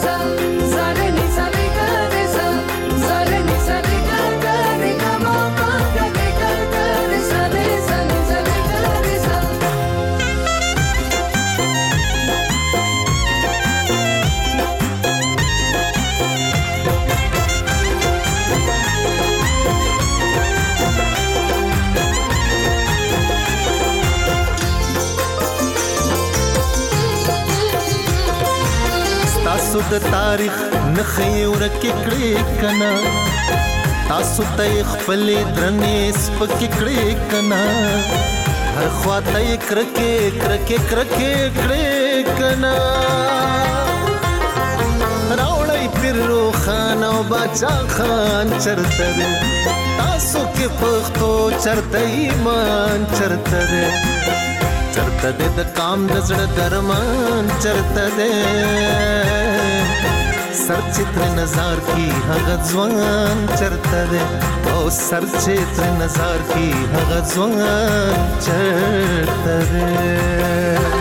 تاسو د تاریخ نخې ورکې کړې کنا تاسو ته خپل درنې سپک کړې کنا هر خواته کرکې کرکې کرکې کړې کنا راوړی پیرو خان او باچا خان چرته دې تاسو کې پښتو چرته ایمان چرته دې چرته دې د کام د زړه درمان چرته دې سر چتر نظر کی هغه ځوان چرته دې او سر چتر نظر کی هغه ځوان چرته دې.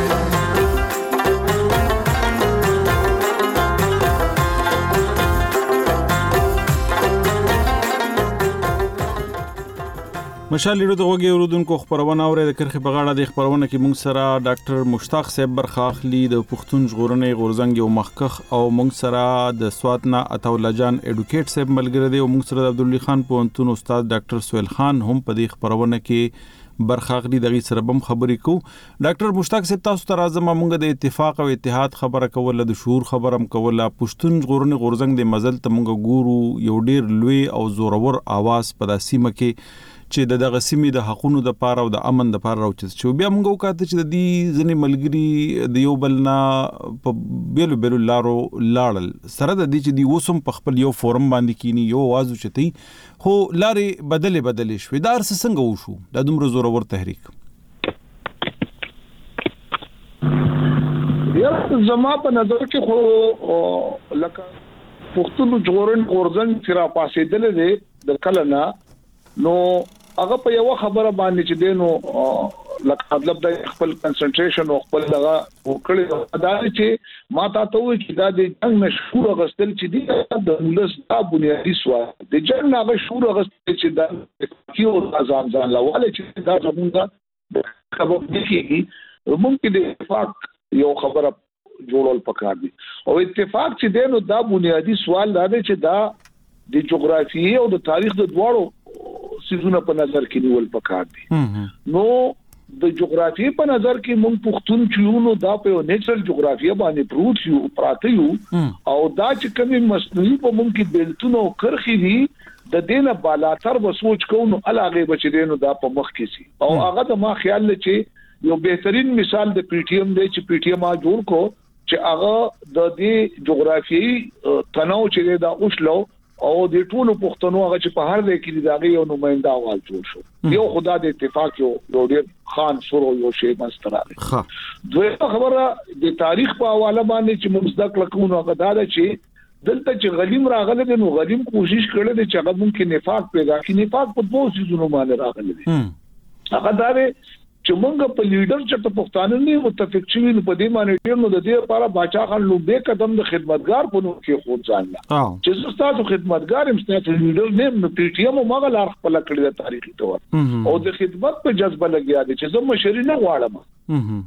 مشال لیدو د وګي ورودونکو خبرونه اوري د کرخي په غاړه د خبرونه کې مونږ سره ډاکټر مشتاق صاحب برخه اخلي د پښتون ژغورنې غورزنګ یو مخکخ او مونږ سره د سواتنا عطاالله جان اډوکیټ صاحب ملګری دی او مونږ سره د عبدالله خان پوهنتون استاد ډاکټر سہیل خان هم په دې خبرونه کې برخه اخلي دغه سره بم خبرې کو. ډاکټر مشتاق صاحب تاسو ته راځم مونږ د اتفاق او اتحاد خبره کوله د شعور خبرم کوله پښتون ژغورنې غورزنګ د مزل ته مونږ ګورو یو ډیر لوی او زورور आवाज په داسیمه کې چې د دغه سیمې د حقونو د پاره او د امن د پاره راوچت شو. بیا موږ وکړه چې د دې ځنې ملګری د یو بلنا په بیلو بیلو لارو لاړل سره د دې چې دی وسم په خپل یو فورم باندې کینی یو आवाज چتی خو لارې بدلې بدلې شوې دا ارس څنګه وشو د دومره زورور تحریک؟ یا زما په نظر کې خو لکه پښتون جوړن اورزن تیرا پاسې دل دې د کلنا نو هغه په یو خبره باندې چې دینو لکه مطلب د خپل کنسنټریشن او خپل دغه وکړي دا چې ما تاسو ته چې دا د جنگ مشهور غستل چې دی د ولس دا بنیادی سوال د جنگ هغه مشهور غستل چې دا کیو ځان ځان لواله چې دا زمونږه خبر کیږي ممکن د اتفاق یو خبره جوړول پکار دي او اتفاق چې دینو دا بنیادی سوال دا دی چې دا د جغرافیې او د تاریخ د دواړو سيزونه په نظر کې نیول پکار دي نو د جغرافیې په نظر کې مونږ پښتون چېونو دا په نیچرل جغرافیه باندې پروت یو پراته یو او دا چې کومي مصنوعي په مونږ کې بیلتونو کرخي دي د دینه بالاتر به سوچ کوو علاوه بچ دینو دا په مخ کې سي او هغه د ما خیال لري چې یو بهترین مثال د پی ټی ایم دی چې پی ټی ایم جوړ کو چې هغه د دې جغرافیایي تنوع چې دا اوښلو او د ټولو پښتنو هغه چې په هر ځای کې دغه یو نمائنده اول جوړ شو یو خدا د اتفاق یو ډیر خان سورو یو شی مستراله ها دوی خبره د تاریخ په حواله باندې چې مصدق لکونو هغه دا چې دلته چې غلیم راغله نو غلیم کوشش کړي چې هغه ممکن نفاق پیدا کړي نفاق په دوه سيزونو باندې راغله دي هغه دا چې موږ په لیډر چې په پښتانه نه متفق شوي په دې باندې ډیر نو د دې لپاره باچا خان لوبه قدم د خدمتګار په نوم کې خود ځانله چې تاسو خدمتګار هم تاسو لیډر نه نو پی ټی ایم مغل ارخ په لکړه د تاریخي تور او د خدمت په جذبه لګیا دي چې زه مشري نه غواړم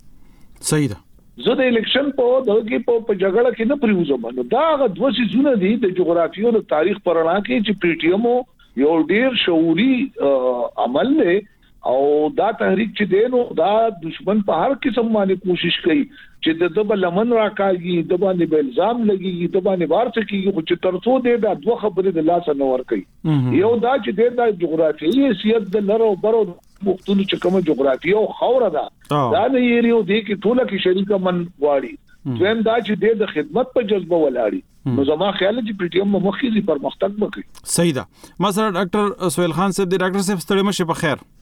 صحیح ده زه د الیکشن په دغه په جګړه کې نه پریوزم نو دا غو دوه سيزونه دي د جغرافیو او تاریخ پرانا کې چې پی ټی ایم یو ډیر شعوري عمل نه او دا تحریک چې دینو دا دشمن په هر قسم باندې کوشش کوي چې د دبل لمن راکاږي د باندې به الزام لګي د باندې بار څه کیږي خو چې ترڅو دې دا دوه خبرې د لاس نه ور کوي یو دا چې د جغرافیایي حیثیت د لرو برو مختلف چې کوم جغرافیه او خوره ده دا نه یریو دې کې ټوله کې شریک من واړي دویم دا چې د خدمت په جذبه ولاړي نو زما خیال چې پی ټی ایم مخکې پرمختګ وکړي صحیح ده ما سره ډاکټر سہیل خان صاحب دی ډاکټر صاحب ستړي مشه په خیر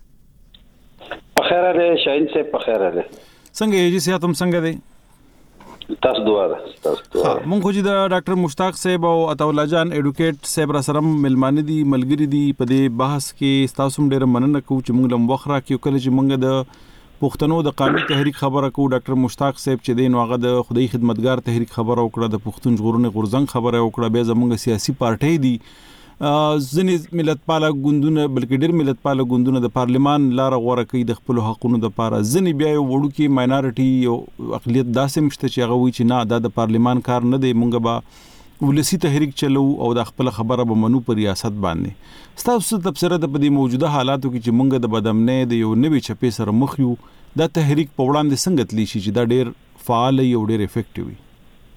په خیر ده شاهین صاحب په خیر ده څنګه یې چې تاسو څنګه دي تاسو دعا ده تاسو دعا مونږ خو چې د ډاکټر مشتاق صاحب او عطاءالله جان ایډوکیټ صاحب را سره ملمانه دي ملګری دي په دې بحث کې تاسو ډېر مننه کوم چې موږ لم وخره کې کله چې موږ د پښتنو د قانوني تحریک خبره کو ډاکټر مشتاق صاحب چې دین واغه د خدای خدمتګار تحریک خبره وکړه د پښتون ژغورنې غورځنګ خبره وکړه به زموږ سیاسي پارټي دي ځنې ملت پاله ګوندونه بلکې ډېر ملت پاله ګوندونه د پارلمان لار غوړه کوي د خپل حقوقو د لپاره ځنې بیا یو وړو کې ماینورټي او اقلیت داسې مشته چې هغه وی چې نه دا د پارلمان کار نه دی مونږ به ولسی تحریک چلو او د خپل خبره به منو پر ریاست باندې تاسو تبصره د په موجوده حالاتو کې چې مونږ د بدامنۍ د یو نوي چپې سره مخ یو د تحریک په وړاندې څنګه تلی شي چې دا ډېر فعال او ډېر افیکټیو وي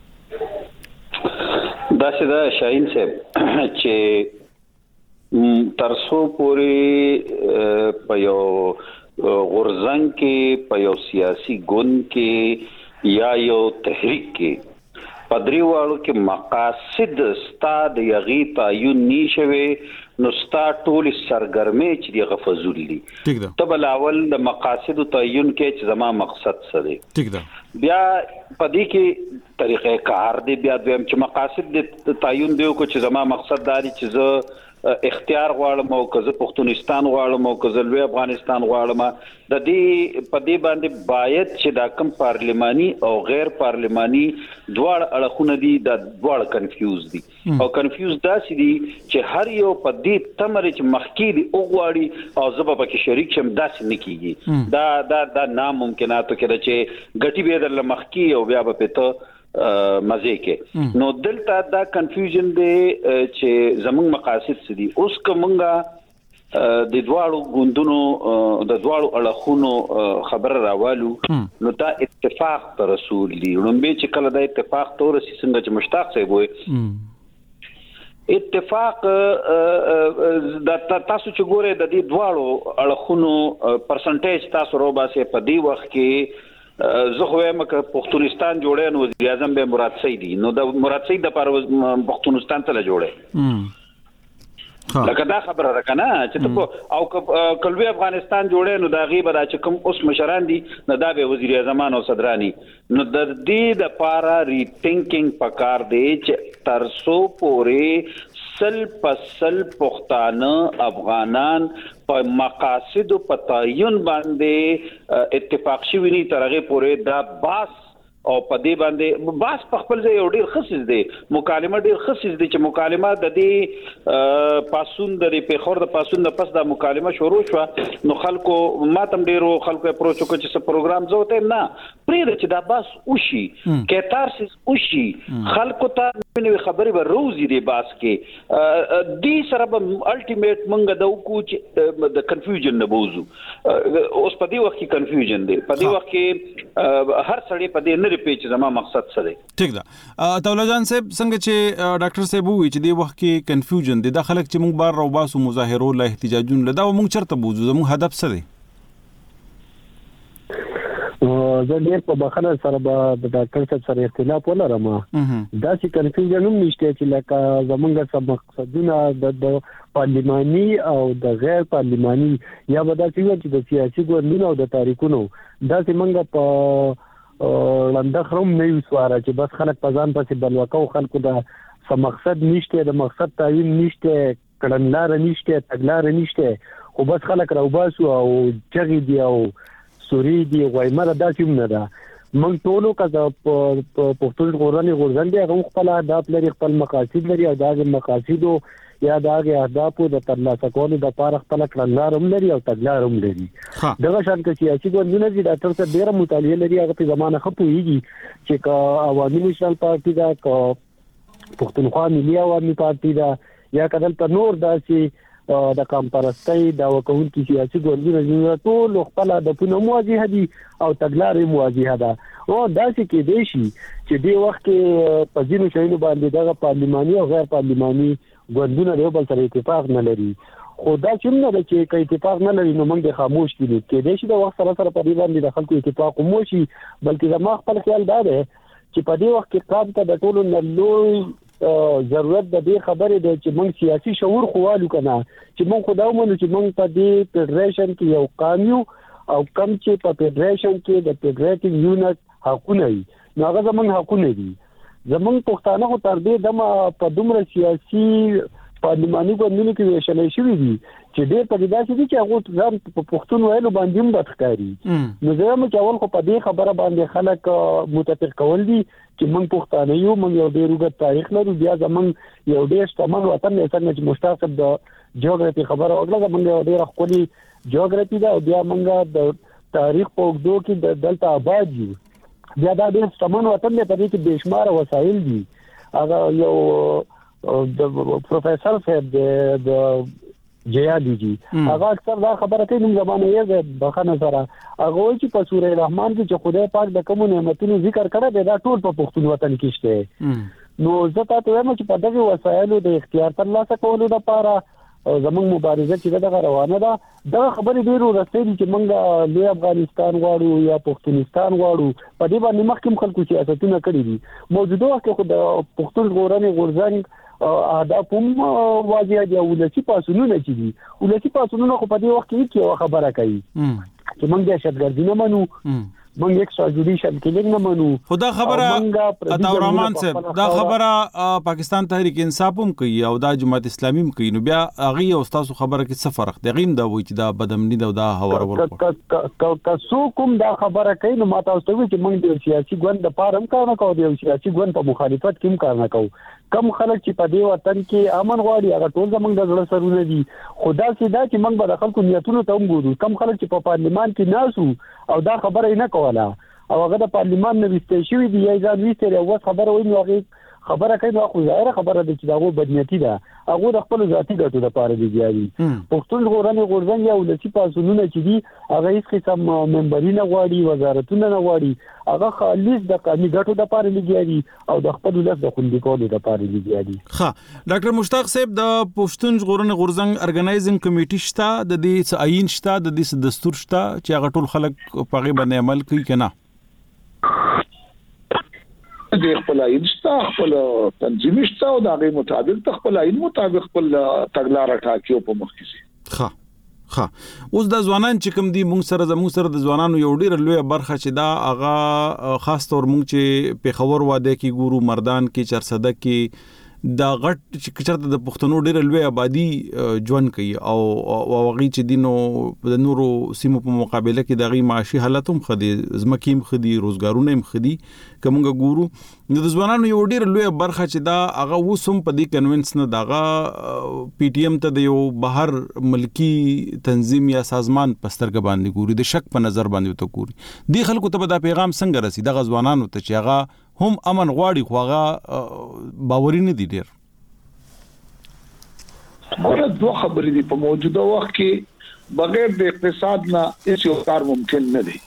دا چې دا شاهین صاحب چې ترسو پوری په یو غورځنګ کې په یو سیاسي ګوند کې یا یو تحریک کې پدریوالو کې مقاصد ستاد یغی تعین نشوي نو ستا ټول سرګرمي چې دی غفزول دي ٹھیک ده تبل اول د مقاصد تعین کې چې زما مقصد څه دی ٹھیک ده بیا پدې کې طریقې کار دی بیا دویم چې مقاصد د تعین دیو کو چې زما مقصد داري چې زه اختیار غواړم او که زه پښتونستان غواړم او که زه لوی افغانستان غواړم د دې په دې باندې باید چې دا کم پارلماني او غیر پارلماني دواړه اړخونه دي دا دواړه کنفیوز دي او کنفیوز داسې دي چې هر یو په دې تمر چې مخکې دي او غواړي او زه به پکې شریک شم داسې نه کیږي دا دا دا ناممکناتو کې چې ګټي به در مخکې او بیا به پته مزه کې نو دلته دا کنفیوژن دی چې زموږ مقاصد څه دي اوس کومه د دواړو ګوندونو د دواړو اړخونو خبر راوالو نو دا اتفاق پر رسول دی لومبه چې کله دا اتفاق تور سي څنګه چې مشتاق صاحب وي اتفاق د تاسو چې ګوره د دې دواړو اړخونو پرسنټیج تاسو روباسه په دی وخت کې زه خو وایم چې پښتونستان جوړه نو وزیر اعظم به مراد سید دي نو د مراد سید د پر پښتونستان ته جوړه لکه دا خبره ده کنه چې ته او کلوي افغانستان جوړې نو دا غیبه دا چې کوم اوس مشران دي نه دا به وزیر اعظم او صدرانی نو د دې د پارا ری تھینکینګ پکار دی چې ترسو پورې سل پسل پښتانه افغانان په مقاصد او په تعین باندې اتفاق شوی ني ترغه پورې دا باس او په دې باندې باس په خپل ځای ډیر خصيص دي مکالمه ډیر خصيص دي چې مکالمه د دې پاسون د پیخور د پاسون د پس د مکالمه شروع شو نو خلکو ماتم ډیرو خلکو اپروچ وکړي چې پروګرام زوته نه پرې چې دا باس وشي کتارسس وشي خلکو ته نوې خبرې به روزي دی باس کې دې سره به الټیمیټ منګه د وکو چې د کنفیوژن نه بوزو اوس په دې وخت کې کنفیوژن دی په دې وخت کې هر سړی په دې پیچ زما مقصد څه دی ٹھیک ده تولا جان صاحب څنګه چې ډاکټر صاحب وی چې د وخت کې کنفیوژن دي د خلک چې موږ بار رو باسو مظاهرو له احتجاجون له دا موږ چرته بوزو زموږ هدف څه دی زه ډېر په بخښنه سره به د ډاکټر صاحب سره اختلاف ولرم دا چې کنفیوژن هم نشته چې لکه زمونږ سم مقصدونه د پارلماني او د غیر پارلماني یا به دا چې د سیاسي ګوندونو او د تاریخونو دا چې موږ په لنده خرم نه وسواره چې بس خلک په ځان پسې بلوکاو خلکو د سم مقصد نشته د مقصد تعین نشته کړنلار نشته تګلار نشته خو بس خلک راوباسو او چغې دی او سوري دی غوایمره داسې نه ده موږ ټولو کله په پښتون ژغورنې غورځنګ دی هغه خپل اهداف لري خپل مقاصد لري او دا مقاصد یا دا اهداف د ترلاسه کولو د لپاره خپل کړنلار هم لري او تګلار هم لري دغه شان کې سیاسي ګوندونه چې ډاکټر صاحب ډیره مطالعه لري هغه په زمانه خپويږي چې کا عوامي نشنل پارټي دا کا پښتونخوا ملي عوامي پارټي دا یا کدل ته نور داسې د کام پرستۍ دا وکول کې سیاسي ګوندونه ټول خپل د پونو مواجهه دي او تګلار مواجهه ده او داسې کې دی شي چې د وخت کې په ځینو شایانو باندې دغه پارلماني او غیر پارلماني ګوندونه یو بل سره اتفاق نه لري خو دا چې نه د چې کې اتفاق نه لري نو موږ خاموش دي کې د شي د وخت سره سره په دې باندې د خلکو اتفاق مو شي بلکې زما خپل خیال دا دی چې په دې وخت کې قام ته د ټولو نلوي ضرورت د دې خبرې دی چې موږ سیاسي شعور خوالو کنه چې موږ خدای مونږ چې موږ په دې فدریشن کې یو قانون او کم چې په فدریشن کې د فدریټیو یونټ حقونه وي نو هغه زمونږ حقونه دي زمونږ پښتانه خو تر دې دمه په دومره سیاسي پارلماني ګوندونو کې ویشلای شوي دي چې ډېر په دې داسې دي چې هغه ځان په پښتون ویلو باندې هم بدښکاري نو زه هم چې اول خو په دې خبره باندې خلک متفق کول دي چې موږ پښتانه یو موږ یو ډېر اوږد تاریخ لرو بیا زمونږ یو ډېر شتمن وطن دی څنګه چې مشتاق صاحب د جیوګرافي خبره وکړه زمونږ یو ډېر ښکلي جیوګرافي ده او بیا موږ د تاریخ په اوږدو کې د دلته آباد یو بیا دا ډېر شتمن وطن دی په دې کې بېشماره وسایل دي هغه یو د پروفیسور صاحب د جیادی جی هغه اکثر دا خبره کوي نن زمانه یې بخنه سره هغه چې په سورې رحمان کې چې خدای پاک د کوم نعمتونو ذکر کړی دی دا ټول په پښتون وطن کې شته نو زه تاسو وایم چې په دغه وسایلو د اختیار ترلاسه کولو لپاره زموږ مبارزه چې دغه روانه ده دا خبرې ډیرو رسېږي چې موږ لوی افغانستان غواړو یا پښتونستان غواړو په دې باندې مخکې خلکو سیاستونه کړی دي موجوده وخت کې خو د پښتون ژغورنې غورځنګ اهداف هم واضح دي او ولسی پاسونونه چې دي ولسی پاسونونه خو په دې وخت کې یو خبره کوي چې موږ دهشتګردي نه منو موږ ایکسترا جوډیشل کیلینګ نه منو خدا خبره عطا الرحمن صاحب دا خبره پاکستان تحریک انصاف هم کوي او دا جماعت اسلامي هم کوي نو بیا هغه او تاسو خبره کې څه فرق دی غیم دا وایي چې دا بدامنی دا دا هوار ور که څو کوم دا خبره کوي نو ماته اوس ته چې موږ د سیاسي ګوند د پاره هم کار نه کوو د سیاسي ګوند په مخالفت کې هم کار نه کوو کم خلک چې په دې وطن کې امن غواړي هغه ټول زموږ د زړه سرونه دي خدا سیدا چې موږ به د خلکو نیتونو ته هم ګورو کم خلک چې په پارلیمان کې ناسو او دا خبره نه کوله او هغه د پارلیمان نه وستې شوی دی یا ځان وستې او خبره وایي نو هغه خبره کوي نو خو ظاهره خبره ده چې دا غو بدنيتي ده هغه د خپل ذاتي ګټو لپاره دی دی پښتون ژغورنې غورځنګ یا ولسی پاسونونه چې دي هغه هیڅ قسم ممبرینه غواړي وزارتونه نه غواړي هغه خالص د قانوني ګټو لپاره لګیاري او د خپل ولس د خوندي کولو لپاره لګیاري ښه ډاکټر مشتاق صاحب د پښتون ژغورنې غورځنګ ارګنایزینګ کمیټې شته د دې عین شته د دې دستور شته چې هغه ټول خلک په غي باندې عمل کوي کنه د خپل انستا خپل تنظیم شته او د هغه مطابق خپل عین مطابق خپل تګلارې ټاکي په مخ کې ښه ها اوس د ځوانان چې کوم دي مونږ سره زموږ سره د ځوانانو یو ډیر لوی برخه چې دا هغه خاص تور مونږ چې په خبر واده کې ګورو مردان کې چرسده کې دا غټ چې چرته د پښتنو ډیر لوی آبادی ژوند کوي او واغې چې دینو د نورو سیمو په مقابله کې دغه معاشي حالت هم خدي زمکیم خدي روزګارونه هم خدي کومه ګورو د ځوانانو یو ډیر لوی برخه چې دا هغه وسوم په دې کنوینس نه دغه پی ټی ایم ته د یو بهر ملکی تنظیم یا سازمان پسترګ باندې ګوري د شک په نظر باندې ته ګوري دی خلکو ته دا پیغام څنګه رسي دغه ځوانانو ته چې هغه هم امن غواړي خو هغه باوري نه دي ډیر موږ دوه خبرې دي په موجوده وخت کې بغیر د اقتصاد نه هیڅ یو کار ممکن نه دی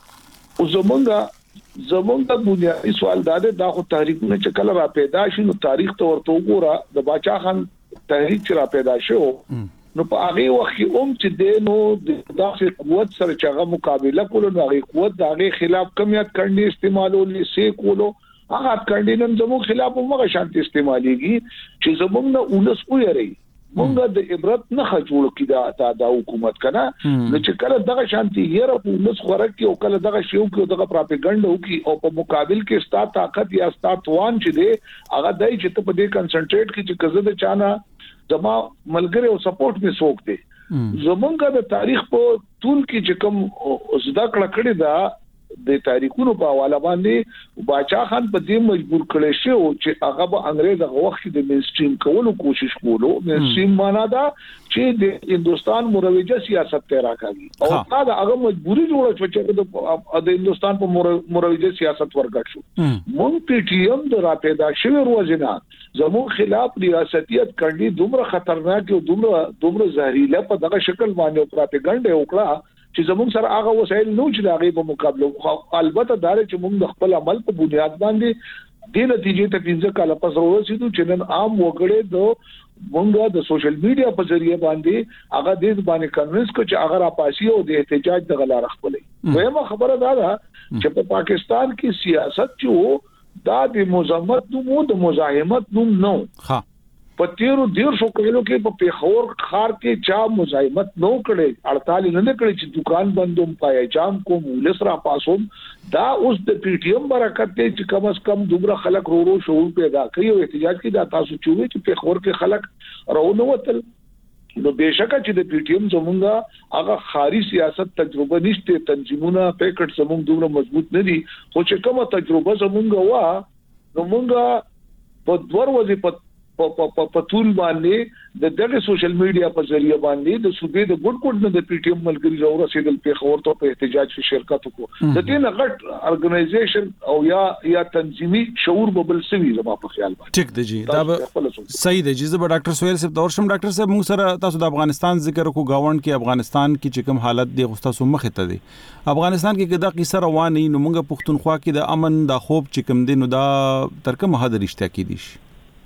او زمونږ زمونږ بنیادی سوال دا دی دا خو تحریکونه چې کله را پیدا شي نو تاریخ ته ورته وګوره د باچا خان تحریک چې را پیدا شو نو په هغه وخت کې هم چې دینو د داسې قوت سره چې هغه مقابله کولو نو هغه قوت د هغه خلاف کمیت کړي استعمالولې سې کولو هغه کړي نن زموږ خلاف هم شانتي استعماليږي چې زموږ نه اولس ويري مونږ د عبرت نه خجوړ کړه دا د حکومت کنه نو چې کله دغه شانتي یره په اولس خوراک کې او کله دغه شیو کې دغه پروپاګاندا وکي او په مقابل کې ستا طاقت یا ستا توان چې دی هغه دای چې ته په دې کنسنټریټ کې چې کزه د چانه زما ملګری او سپورټ می سوک دی زمونږ د تاریخ په ټول کې چې کوم زدا کړه کړی دا د تاریخونو په حواله باندې باچا خان په دې مجبور کړی شو چې هغه به انګريز هغه وخت د مینستریم کولو کوشش کولو مینستریم معنا دا چې د هندستان مروجه سیاست ته راکاږي او دا هغه مجبوری جوړه شو چې د هندستان په مروجه سیاست ورګټ شو مونږ پی ټی ایم د را پیدا شوی روزنه زموږ خلاف ریاستیت کړي دومره خطرناک او دومره دومره زهريله په دغه شکل باندې پروپاګاندا وکړه چې زموږ سره هغه وسایل نو چې دغه په مقابله البته دا چې موږ خپل عمل په بنیاد باندې د نتیجې ته پنځه کاله پس ورسېدو چې نن عام وګړي د موږ د سوشل میډیا په ذریعہ باندې هغه د باندې کنوینس کو چې هغه راپاسي او د احتجاج د غلا رخصلې وایمه خبره دا ده چې په پاکستان کې سیاست چې دا د مزاحمت نوم د مزاحمت نوم نو ها په تیرو ډیر شو کېلو کې په پیښور خار کې چا مزاحمت نو کړي اړتال نه کړي چې دکان بندوم پای جام کوم لسرا پاسوم دا اوس د پی ټی ایم برکت ته چې کم از کم دومره خلک رو رو شعور پیدا کوي او احتجاج کوي دا تاسو چوي چې پیښور کې خلک راونه وتل نو بهشکه چې د پی ټی ایم زمونږه هغه خاري سیاست تجربه نشته تنظیمونه پیکټ زمونږ دومره مضبوط نه دي خو چې کومه تجربه زمونږه وا نو مونږه په دوه ورځې په په په په ټول باندې د دغه سوشل میډیا په ذریعہ باندې د صوبې د ګډ ګډ نه د پی ټی ایم ملګری راو رسیدل په خبر ته په احتجاج په شرکت کو د دې نه غټ ارګنایزیشن او یا یا تنظیمي شعور ببل سوي زما په خیال باندې ټیک دی جی دا صحیح دی جی زه به ډاکټر سہیل صاحب دورشم ډاکټر صاحب موږ سره تاسو د افغانستان ذکر کو گاوند کې افغانستان کې چې کوم حالت دی غوستا سو مخ ته دی افغانستان کې کدا قصه روانه نو موږ پښتونخوا کې د امن د خوب چې کوم دی نو دا ترکه مهاد رښتیا کې دي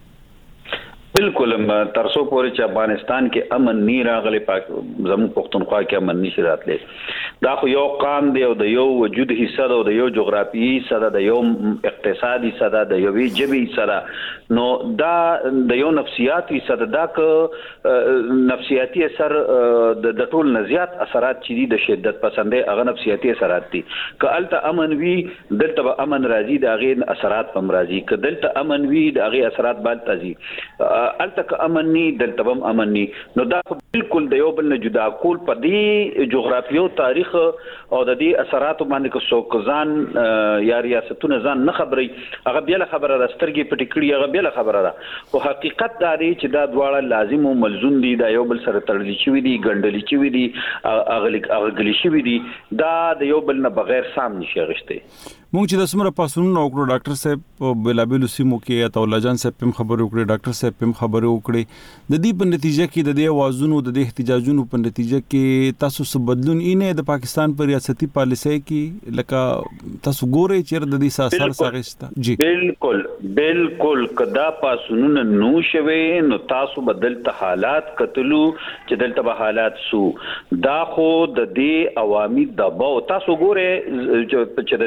بالکل ترسو پورې چې افغانستان کې امن نه راغلی پاک زموږ پښتونخوا کې امن نشي راتلی دا خو یو قام دی او د یو وجود حصہ ده او د یو جغرافیایي حصہ ده د یو اقتصادي حصہ ده د یو جبهي حصہ ده نو دا د یو نفسیاتي حصہ ده دا که نفسیاتي اثر د ټول نزيات اثرات چې دي د شدت پسندې هغه نفسیاتي اثرات دي که الته امن وي دلته به امن راځي د هغه اثرات هم راځي که دلته امن وي د هغه اثرات بل راځي التک امنی دلتبم امنی نو دا بالکل د یو بل نه جدا کول په دې جغرافیو تاریخ او د دې اثرات باندې کو سوکزان یا ریاستونه ځان نه خبري هغه بیا خبره راسترګي پټکړي هغه بیا خبره ده او حقیقت دا دی چې دا دواړه لازم او ملزوم دي دا یو بل سره تړلي شوی دي ګندلي شوی دي اغلق اغلي شوی دي دا د یو بل نه بغیر سام نشي غشته مونږ چې د سمره پاسونو وکړو ډاکټر صاحب بلابل سیمو کې اتولا جان صاحب هم خبرو وکړي ډاکټر صاحب هم خبرو وکړي د دې په نتیجه کې د دې اوازونو د دې احتجاجونو په نتیجه کې تاسو څه بدلون اینه د پاکستان پر ریاستي پالیسي کې لکه تاسو ګورئ چې د دې ساسر ساغستا جی بالکل بالکل کدا پاسونو نو شوي نو تاسو بدلته حالات کتلو چې دلته به حالات سو دا خو د دې عوامي دباو تاسو ګورئ چې د دې پاسونو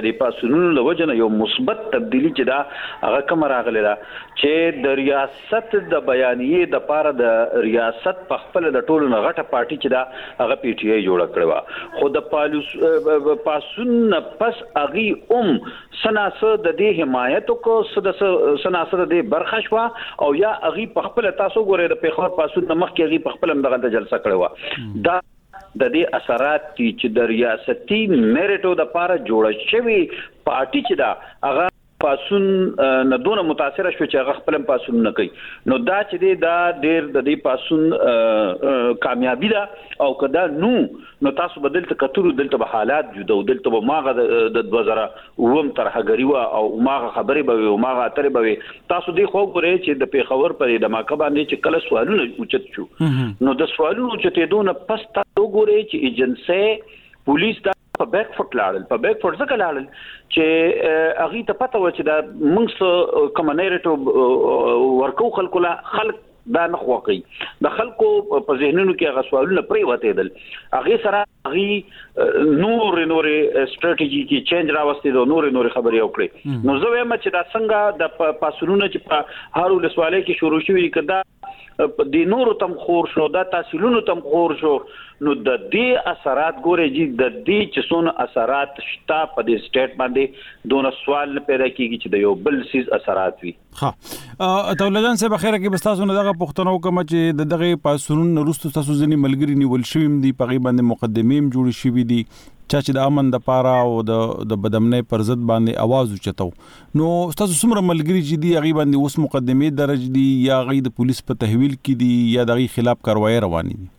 پاسونونو د وجنه یو مثبت تبدیلی چې دا هغه کوم راغلی دا چې د ریاست د بیانیې د پاره د ریاست په خپل د ټولو نه غټه پارټي چې دا هغه پی ټی آی جوړ کړو خو د پالیس پاسون پس اغي ام سناسه د دې حمایت کو سد سناسه د برخه شو او یا اغي په خپل تاسو ګوره د پیښور پاسون مخ کې اغي په خپل دغه جلسه کړو دا د دې اثرات چې د ریاستي میریټو د پاره جوړ شوی پارټي چې دا هغه پاسون نه دونه متاثر شو چې هغه خپل پاسون نه کوي نو دا چې دی دا ډیر د دې پاسون کامیابی ده او کدا نو نو تاسو بدل ته کترو دلته به حالات جوړ دلته به ماغه د دوه زره اووم ترهګری وا او ماغه خبرې به او ماغه اترې به تاسو دی خو ګورئ چې د پیښور پرې د ماکه باندې چې کله سوالونه اوچت شو نو د سوالونو چې دونه پس تاسو ګورئ چې ایجنسی پولیس دا په بیک فوټ لاړل په بیک فوټ ځکه لاړل چې اغه ته پته و چې دا موږ کوم نیریټو ورکو خلکو لا خلک دا نه خوقي د خلکو په ذهنونو کې هغه سوالونه پرې وته دل هغه سره هغه نور نور استراتیژي کې چینج راوستي دو نور نور خبرې وکړي نو زه وایم چې دا څنګه د پاسونو چې په هر ولسوالۍ کې شروع شوی کدا د نورو تم خور شو دا تحصیلونو تم خور شو نو د دې اثرات ګورې چې د دې چې څونه اثرات شته په دې سټیټ باندې دونه سوال پیدا کیږي چې د یو بل سیز اثرات وي ها دولتجان صاحب خیره کې بس تاسو نه دغه پښتنو کوم چې د دغه پاسونو وروسته تاسو ځنی ملګری نیول شوی دي په غي باندې مقدمیم جوړ شوی دي چې د امن د پاره او د د بدامنۍ پر ضد باندې आवाज اوچتو نو تاسو څومره ملګری چې دی هغه باندې اوس مقدمه درج دي یا غي د پولیس په تحویل کې دي یا د غي خلاف کاروایی رواني دي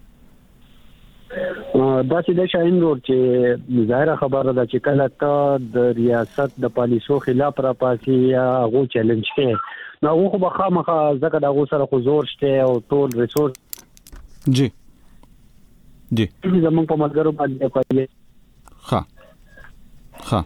دا چې د شاهین روډ چې ظاهر خبره ده چې کله ته د ریاست د پالیسو خلاف را پاسي یا هغه چیلنج کې نو هغه به خامخا ځکه دا هغه سره خو زور شته او ټول ریسورس جی جی زمون په ملګرو باندې کوي ها ها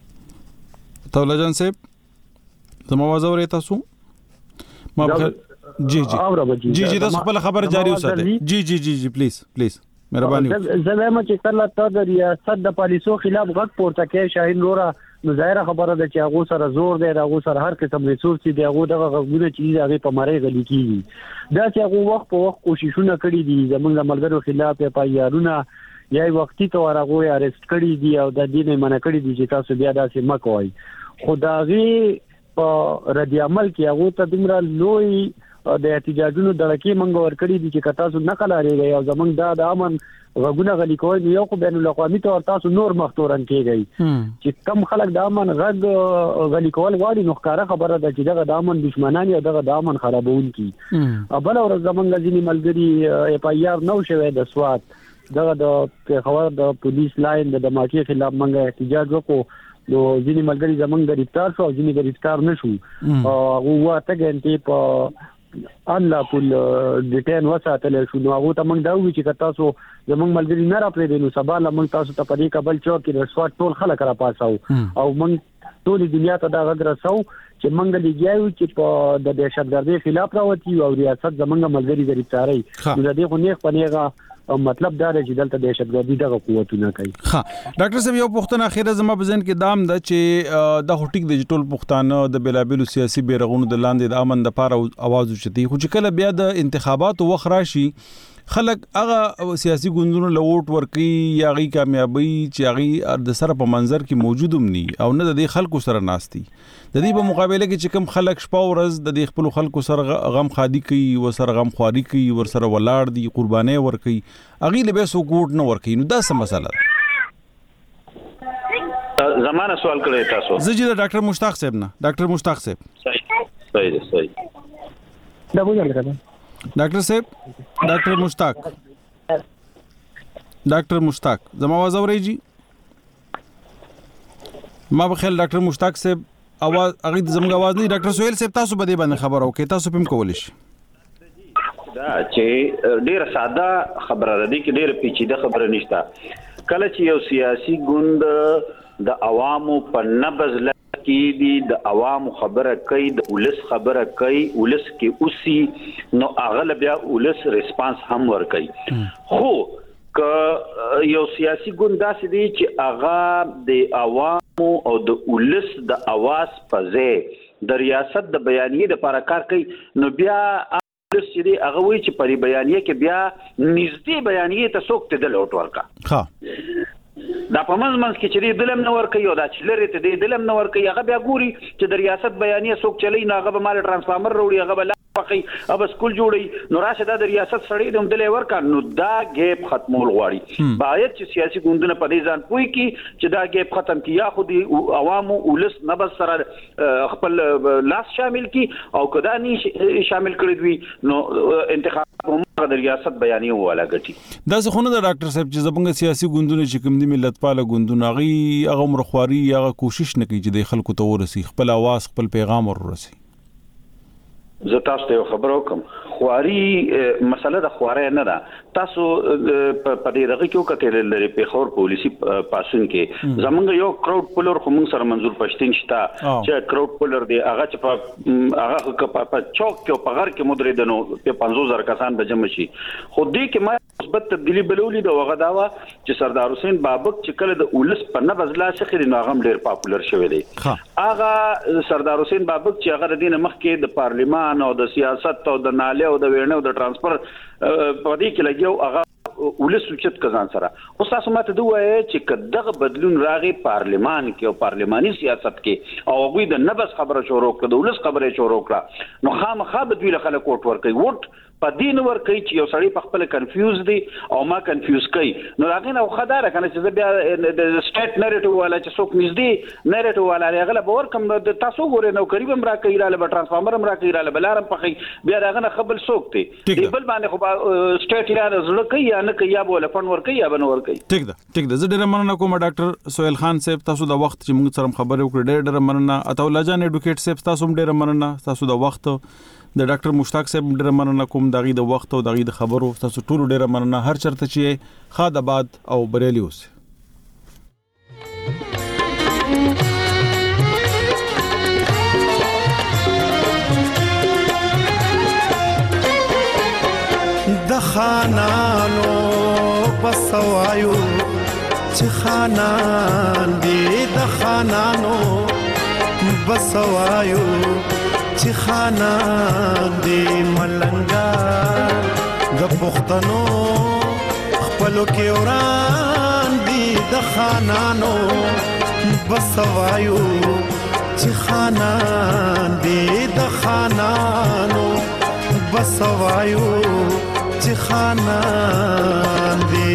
دولتجان صاحب زموږ आवाज اورئ تاسو ما بخیر جی جی جی جی تاسو خپل خبر جاری وساتئ جی جی جی جی پلیز پلیز مهرباني زه ما چې کله ته د ریاست د پالیسو خلاف غږ پورته کې شاهین نورا نو ظاهر خبره ده چې هغه سره زور دی هغه سره هر قسم ریسورس دی هغه دغه غوونه چې هغه په مړی غلي کیږي دا چې هغه وخت په وخت کوششونه کړي دي زمونږ د ملګرو خلاف په یارونه یا وختي تو هغه اریسټ کړي دي او د دې نه منع کړي دي چې تاسو بیا داسې مکوئ خدایي په ردی عمل کې هغه ته دمر لوی د احتجاجونو دړکې منګ ور کړی دي چې تاسو نقل لري او زمونږ دا د امن غوونه غلي کوي یو خو بین الاقوامي تور تاسو نور مختورن کیږي چې کم خلک د امن غږ غلي کول غواړي نو ښکارا خبره ده چې دغه د امن دشمنان یا دغه د امن خرابون کی بل ورځ زمونږ ځینی ملګری اف آی آر نو شوه د سواد دغه د خبر د پولیس لاین د دماکي خلاف منګه احتجاج وکړو نو ځینی ملګری زمونږ گرفتار شو او ځینی گرفتار نشو او واته ګنټي په الله پول ډیټین وساتل شو نو هغه ته موږ دا وی چې تاسو زمونږ ملګری نه را پرې دي نو سبا لمن تاسو ته په دې کابل چوک کې د سواد ټول خلک را پاساو او موږ ټول دنیا ته دا غږ رسو چې موږ لګیاو چې په د دهشتګردۍ خلاف راوتی او ریاست زمونږ ملګری گرفتاری نو د دې خو نه پنيغه مطلب دا دی چې دلته دهشتګردي دغه قوتونه کوي ها ډاکټر صاحب یو پښتنه اخیره زما بزن کې دام د چې د هټیک د ټول پښتانه د بلابل سیاسي بیرغونو د لاندې د امن د پاره आवाज وچتي خو چې کله بیا د انتخاباتو وخت راشي خلک هغه سیاسي ګوندونو لوټ ورکي یا غي کامیابی چې غي د سره په منظر کې موجودم ني او نه د خلکو سره ناشتي د دې په مقابله کې چې کوم خلک شپه ورځ د دې خپل خلکو سره غم خادي کوي و سره غم خواري کوي ور سره ولاړ دي قرباني ور کوي اغي له به سو ګوټ نه ور کوي نو دا څه مسله زمانه سوال کړی تاسو زه چې ډاکټر مشتاق صاحب نه ډاکټر مشتاق صاحب صحیح صحیح صحیح دا وځل کړه ډاکټر صاحب ډاکټر مشتاق ډاکټر مشتاق زما आवाज اورئ جی ما بخیر ډاکټر مشتاق صاحب आवाज اغه زموږ आवाज نه ډاکټر سہیل صاحب تاسو به دې باندې خبر او کې تاسو پم کول شي دا چې ډیره ساده خبره ده کې ډیره پیچیده خبره نشته کله چې یو سیاسي ګوند د عوامو په نبض کې دي د عوامو خبره کوي د ولس خبره کوي ولس کې اوسي نو اغل بیا ولس ریسپانس هم ور کوي خو ک یو سیاسي ګوند داسې دی چې اغا د عوام او د ولس د اواز په ځای د ریاست د بیانیې لپاره کار کوي نو بیا ولس چې دی هغه وایي چې په بیانیې کې بیا نږدې بیانیې ته څوک ته د لوټ ورکا ها دا په منځ منځ کې چې دلم نه ورکوي او دا چې لري ته دی دلم نه ورکوي هغه بیا ګوري چې د ریاست بیانیه څوک چلی نه هغه به مال ترانسفارمر وروړي هغه به پخې او سکول جوړي نو راشه د ریاست سړی د دلې ورکا نو دا ګیپ ختمول غواړي باید چې سیاسي ګوندونه په دې ځان پوي کی چې دا ګیپ ختم کی یا خو دی عوامو ولس نه بس سره خپل لاس شامل کی او کدا نه شامل کړی دوی نو انتخاب هم د ریاست بیانیه والا غټي دا څه خونه د ډاکټر صاحب چې زبنګ سیاسي ګوندونه چې کوم دي ملت پاله ګوندونه غي هغه مرخواري هغه کوشش نه کوي چې د خلکو ته ورسي خپل आवाज خپل پیغام ورسي زه تاسو ته خبر وکم خواري مسله د خواري نه ده تاسو په دې دغه کې وکړل لري په خور پولیسي پاسون کې زمونږ یو کراود پولر خو موږ سره منظور پښتين شتا چې کراود پولر دی هغه چې په هغه په چوک کې په غر کې مدري دنو په پنځوس زره کسان به جمع شي خو دې کې ما مثبت تبدیلی بلولې د وغه داوا چې سردار حسین بابک چې کله د اولس په نه بزلا شخري ناغم ډیر پاپولر شوی دی هغه سردار حسین بابک چې هغه د دین مخ کې د پارلیمان او د سیاست او د ناله او د ویرنه او د ترانسفر په دې کې لګیو هغه ولس وچت کزان سره او تاسو ماته دوه چې دغه بدلون راغی پارلیمان کې او پارلماني سیاست کې او هغه د نبس خبره شروع کړه د ولس خبره شروع کړه نو خامخا به دوی له خلک وټ ور کوي وټ په دین ور کوي چې یو سړی په خپل کنفیوز دی او ما کنفیوز کوي نو هغه نو خدای کنه چې بیا د سټیټ نریټیو والا چې څوک نږدې نریټیو والا هغه به ور کوم د تاسو ګورې نو قریب هم را کوي را له ترانسفارمر هم را کوي را له بلارم پخې بیا هغه نه خپل څوک دی دی بل باندې خو سټیټ ایران زړه کوي یا نه کوي یا بوله فن ور کوي یا بن ور کوي ټیک ده ټیک ده زه ډېر مننه کوم ډاکټر سہیل خان صاحب تاسو د وخت چې موږ سره خبرې وکړې ډېر ډېر مننه اته الله جان اډوکیټ صاحب تاسو هم ډېر مننه تاسو د وخت د ډاکټر مشتاق صاحب ډېر مننه کوم دغه د وخت او دغه د خبرو تاسو ټول ډېر مننه هر چرته چې خاد آباد او بریلی اوس د خانانو بسوایو چې خانان دی د خانانو بسوایو چې خانان دی ملنګا د پښتنو خپلو کې وران دی د خانانو بسوایو چې خانان دی د خانانو بسوایو چې خانان دی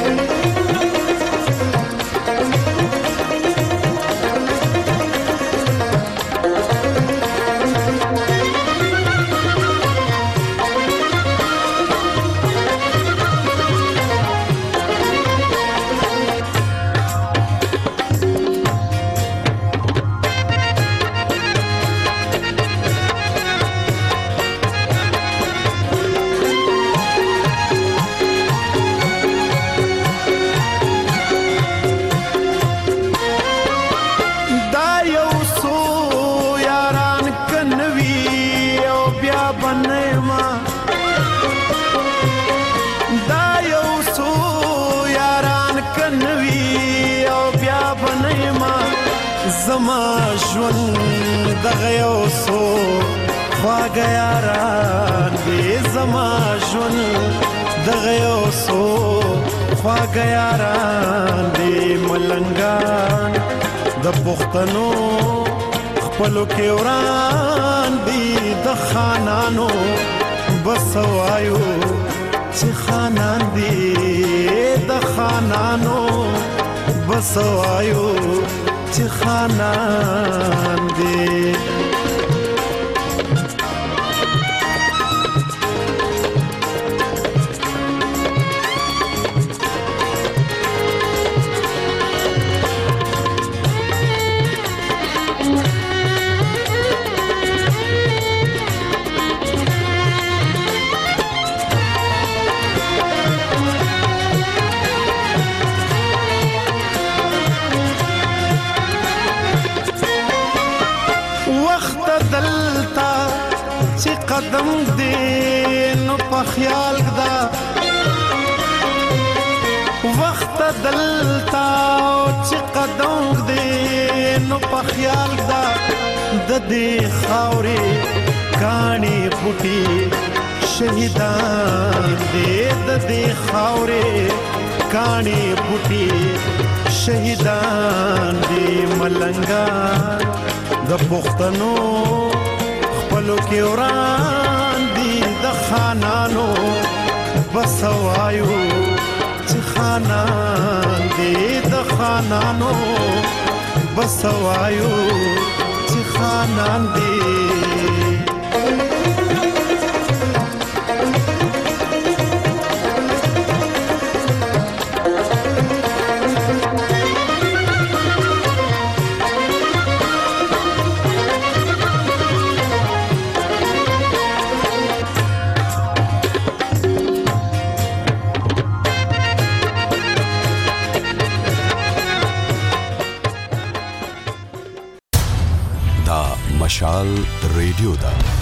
زما ژوند دغه یو سو خواږه یاران دي زما ژوند دغه یو سو خواږه یاران دي ملنګان د پښتنو خپلو کې وران دي د خانانو بسوایو چې خانان دي د خانانو بسوایو چې خانان دی قدم دې نو په خیال دا وخت دلتا چې قدم دې په خیال دا د دې خاورې کاڼي بوټي شهیدان دې د دې خاورې کاڼي بوټي شهیدان دې ملنګا د پښتنو خپلو کې وران دي د خانانو بسوایو چې خانان دې د خانانو بسوایو چې خانان دې مشال ریډیو دا